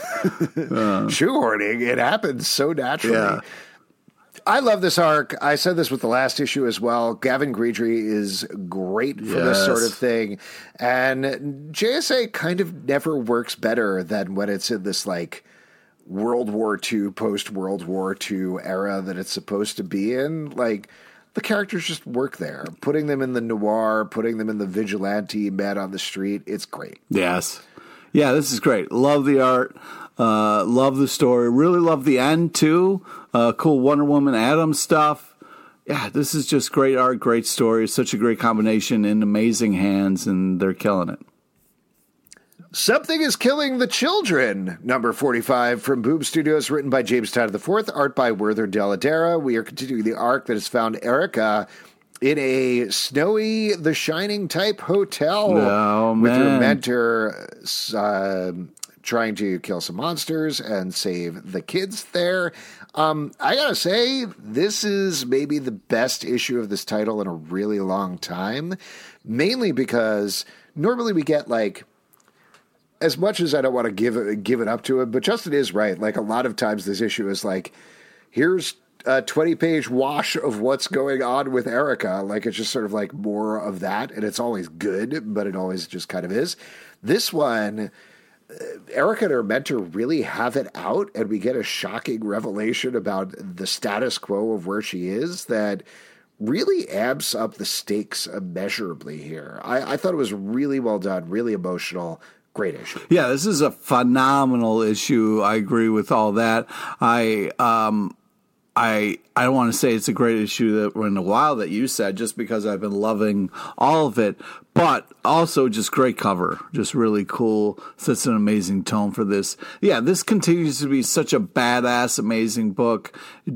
Shoehorning, it happens so naturally. Yeah. I love this arc. I said this with the last issue as well. Gavin Guidry is great for this sort of thing. And JSA kind of never works better than when it's in this like World War II, post-World War II era that it's supposed to be in. Like, the characters just work there. Putting them in the noir, putting them in the vigilante man on the street, it's great. Yes. Yeah, this is great. Love the art. Love the story. Really love the end, too. Cool Wonder Woman Atom stuff. Yeah, this is just great art, great story. Such a great combination in amazing hands, and they're killing it. Something is Killing the Children, number 45 from Boom Studios, written by James Tynion IV, art by Werther Dell'Edera. We are continuing the arc that has found Erica in a snowy The Shining type hotel with her mentor trying to kill some monsters and save the kids there. I gotta say, this is maybe the best issue of this title in a really long time, mainly because normally we get like, as much as I don't want to give it up to him, but Justin is right. Like, a lot of times this issue is like, here's a 20-page wash of what's going on with Erica. Like, it's just sort of like more of that, and it's always good, but it always just kind of is. This one, Erica and her mentor really have it out, and we get a shocking revelation about the status quo of where she is that really amps up the stakes immeasurably here. I thought it was really well done, really emotional. Great issue. Yeah, this is a phenomenal issue. I agree with all that. I don't want to say it's a great issue that in a while that you said, just because I've been loving all of it, but also just great cover, just really cool. Sets an amazing tone for this. Yeah, this continues to be such a badass, amazing book.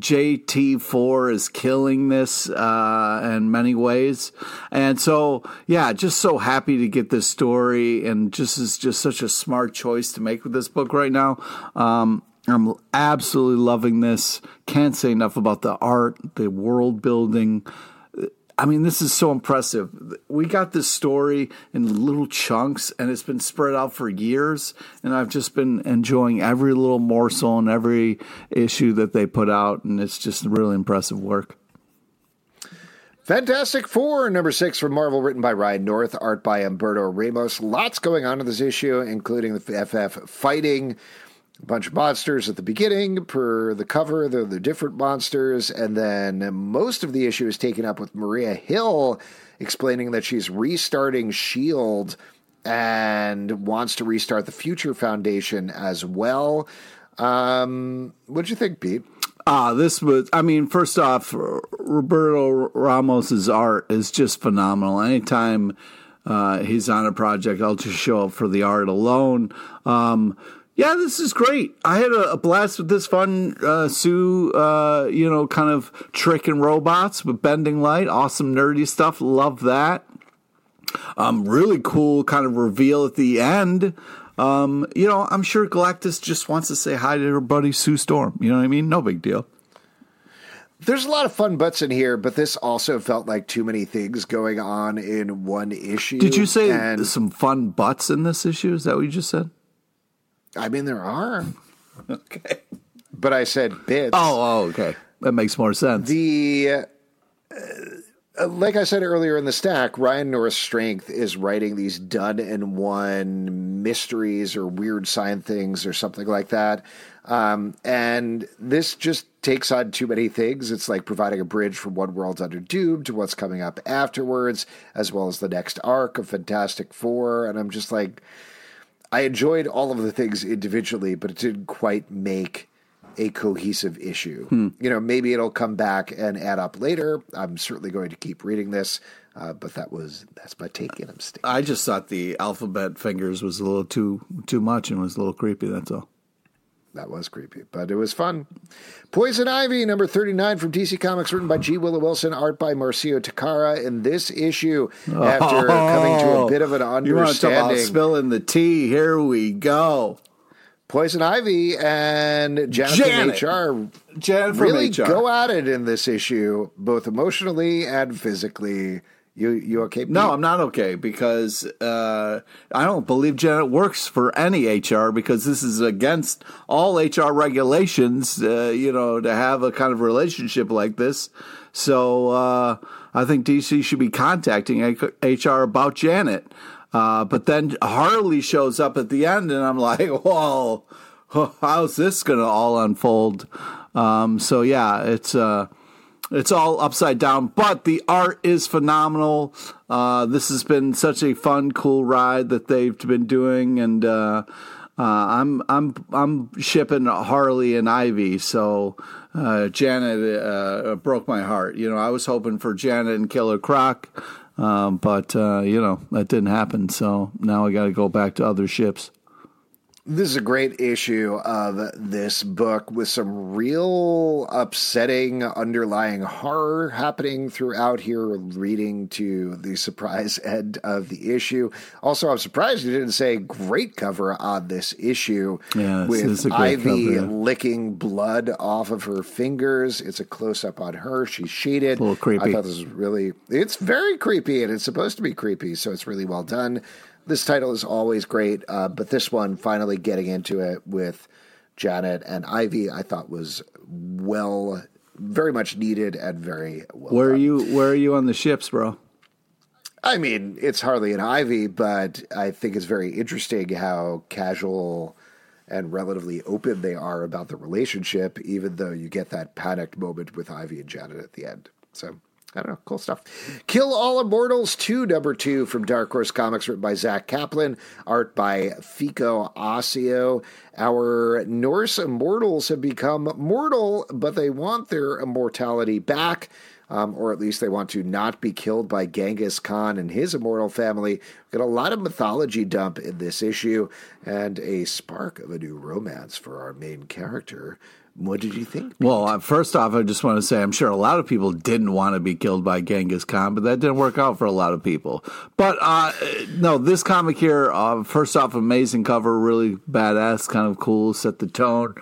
JT4 is killing this in many ways, and so yeah, just so happy to get this story, and just is just such a smart choice to make with this book right now. I'm absolutely loving this. Can't say enough about the art, the world building. I mean, this is so impressive. We got this story in little chunks, and it's been spread out for years, and I've just been enjoying every little morsel and every issue that they put out, and it's just really impressive work. Fantastic Four, number 6 from Marvel, written by Ryan North, art by Humberto Ramos. Lots going on in this issue, including the FF fighting a bunch of monsters at the beginning. Per the cover, they're the different monsters, and then most of the issue is taken up with Maria Hill explaining that she's restarting S.H.I.E.L.D. and wants to restart the Future Foundation as well. What'd you think, Pete? This was, I mean, first off, Roberto Ramos's art is just phenomenal. Anytime he's on a project, I'll just show up for the art alone. Yeah, this is great. I had a blast with this fun Sue, kind of tricking robots with bending light. Awesome nerdy stuff. Love that. Really cool kind of reveal at the end. I'm sure Galactus just wants to say hi to her buddy Sue Storm. You know what I mean? No big deal. There's a lot of fun butts in here, but this also felt like too many things going on in one issue. Did you say some fun butts in this issue? Is that what you just said? I mean, there are. Okay. But I said bits. Oh, okay. That makes more sense. Like I said earlier in the stack, Ryan North's strength is writing these done-in-one mysteries or weird sign things or something like that. And this just takes on too many things. It's like providing a bridge from one world's under Doom to what's coming up afterwards, as well as the next arc of Fantastic Four. And I'm just like, I enjoyed all of the things individually, but it didn't quite make a cohesive issue. Maybe it'll come back and add up later. I'm certainly going to keep reading this, but that's my take in. I just thought the alphabet fingers was a little too much and was a little creepy. That's all. That was creepy, but it was fun. Poison Ivy, number 39 from DC Comics, written by G. Willow Wilson, art by Marcio Takara. In this issue, after coming to a bit of an understanding, you want to talk about spilling the tea? Here we go. Poison Ivy and Janet from HR really go at it in this issue, both emotionally and physically. You okay, Pete? No, I'm not okay, because I don't believe Janet works for any HR, because this is against all HR regulations, to have a kind of relationship like this. So I think DC should be contacting HR about Janet. But then Harley shows up at the end, and I'm like, whoa, how's this going to all unfold? So yeah, it's all upside down, but the art is phenomenal. This has been such a fun, cool ride that they've been doing, and I'm shipping Harley and Ivy. So Janet broke my heart. I was hoping for Janet and Killer Croc. But that didn't happen. So now I got to go back to other ships. This is a great issue of this book with some real upsetting underlying horror happening throughout here, leading to the surprise end of the issue. Also, I'm surprised you didn't say great cover on this issue, with Ivy licking blood off of her fingers. It's a close-up on her. She's shaded. A little creepy. I thought this was it's very creepy, and it's supposed to be creepy, so it's really well done. This title is always great, but this one, finally getting into it with Janet and Ivy, I thought was very much needed and very well done. Where are you on the ships, bro? I mean, it's Harley and Ivy, but I think it's very interesting how casual and relatively open they are about the relationship, even though you get that panicked moment with Ivy and Janet at the end. So, I don't know, cool stuff. Kill All Immortals 2, number 2 from Dark Horse Comics, written by Zach Kaplan, art by Fico Ossio. Our Norse immortals have become mortal, but they want their immortality back, or at least they want to not be killed by Genghis Khan and his immortal family. We've got a lot of mythology dump in this issue, and a spark of a new romance for our main character. What did you think, Pete? Well, first off, I just want to say I'm sure a lot of people didn't want to be killed by Genghis Khan, but that didn't work out for a lot of people. But no, this comic here, first off, amazing cover, really badass, kind of cool, set the tone.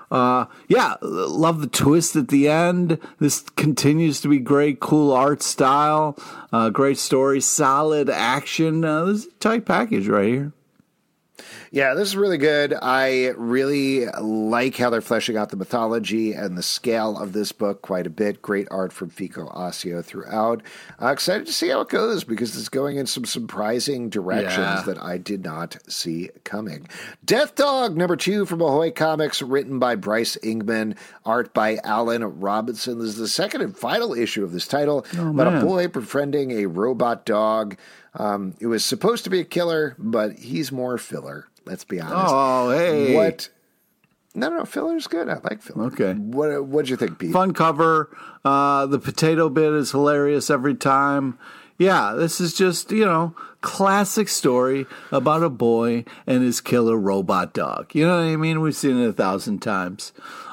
yeah, love the twist at the end. This continues to be great, cool art style, great story, solid action. This is a tight package right here. Yeah, this is really good. I really like how they're fleshing out the mythology and the scale of this book quite a bit. Great art from Fico Ossio throughout. Excited to see how it goes because it's going in some surprising directions that I did not see coming. Death Dog, #2 from Ahoy Comics, written by Bryce Ingman, art by Alan Robinson. This is the second and final issue of this title about a boy befriending a robot dog. It was supposed to be a killer, but he's more filler. Let's be honest. Oh, hey. What? No, filler's good. I like filler. Okay. What'd you think, Pete? Fun cover. The potato bit is hilarious every time. Yeah, this is just, classic story about a boy and his killer robot dog. You know what I mean? We've seen it 1,000 times.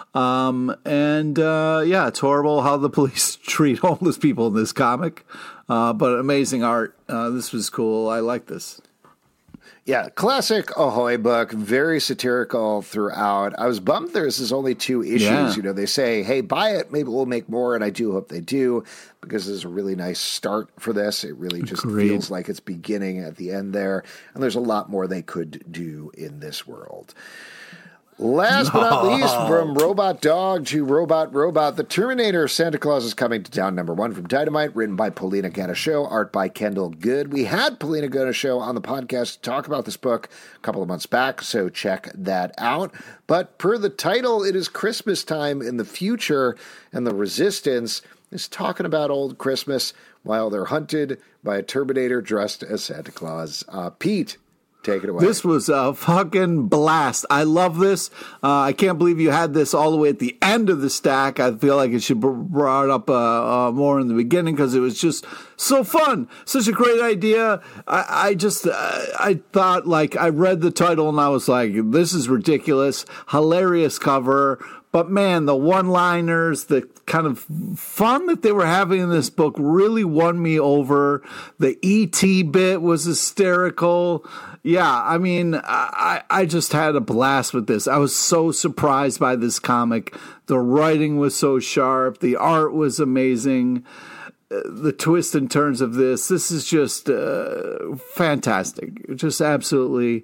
It's horrible how the police treat homeless people in this comic. But amazing art. This was cool. I like this. Yeah, classic Ahoy book, very satirical throughout. I was bummed there's only 2 issues. Yeah. They say, hey, buy it, maybe we'll make more, and I do hope they do, because there's a really nice start for this. It really just feels like it's beginning at the end there, and there's a lot more they could do in this world. Last but not least, from Robot Dog to Robot, The Terminator Santa Claus is Coming to Town #1 from Dynamite, written by Polina Ganesho, art by Kendall Good. We had Polina Ganesho on the podcast to talk about this book a couple of months back, so check that out. But per the title, it is Christmas time in the future, and the Resistance is talking about old Christmas while they're hunted by a Terminator dressed as Santa Claus. Pete, take it away. This was a fucking blast. I love this. I can't believe you had this all the way at the end of the stack. I feel like it should be brought up more in the beginning because it was just so fun. Such a great idea. I thought, I read the title and I was like, this is ridiculous. Hilarious cover. But man, the one-liners, the kind of fun that they were having in this book really won me over. The E.T. bit was hysterical. Yeah, I mean, I just had a blast with this. I was so surprised by this comic. The writing was so sharp. The art was amazing. The twists and turns of this is just fantastic. Just absolutely,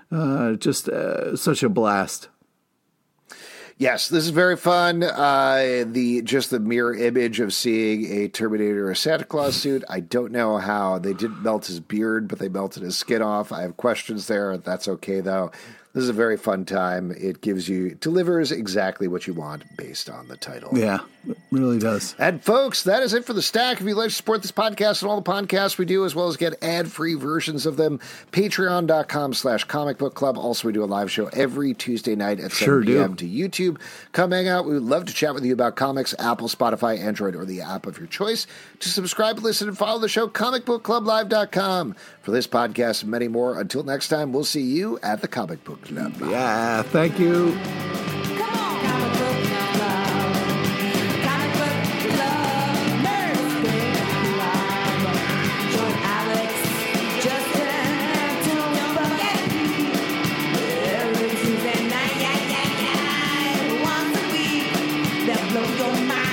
such a blast. Yes, this is very fun. The mirror image of seeing a Terminator or Santa Claus suit. I don't know how they didn't melt his beard, but they melted his skin off. I have questions there. That's okay, though. This is a very fun time. It delivers exactly what you want based on the title. Yeah, it really does. And folks, that is it for the stack. If you'd like to support this podcast and all the podcasts we do, as well as get ad-free versions of them, patreon.com/Comic Book Club. Also, we do a live show every Tuesday night at 7 p.m. to YouTube. Come hang out. We would love to chat with you about comics, Apple, Spotify, Android, or the app of your choice. To subscribe, listen, and follow the show, comicbookclublive.com. For this podcast and many more, until next time, we'll see you at the Comic Book Club. Yeah, thank you. Blow your mind.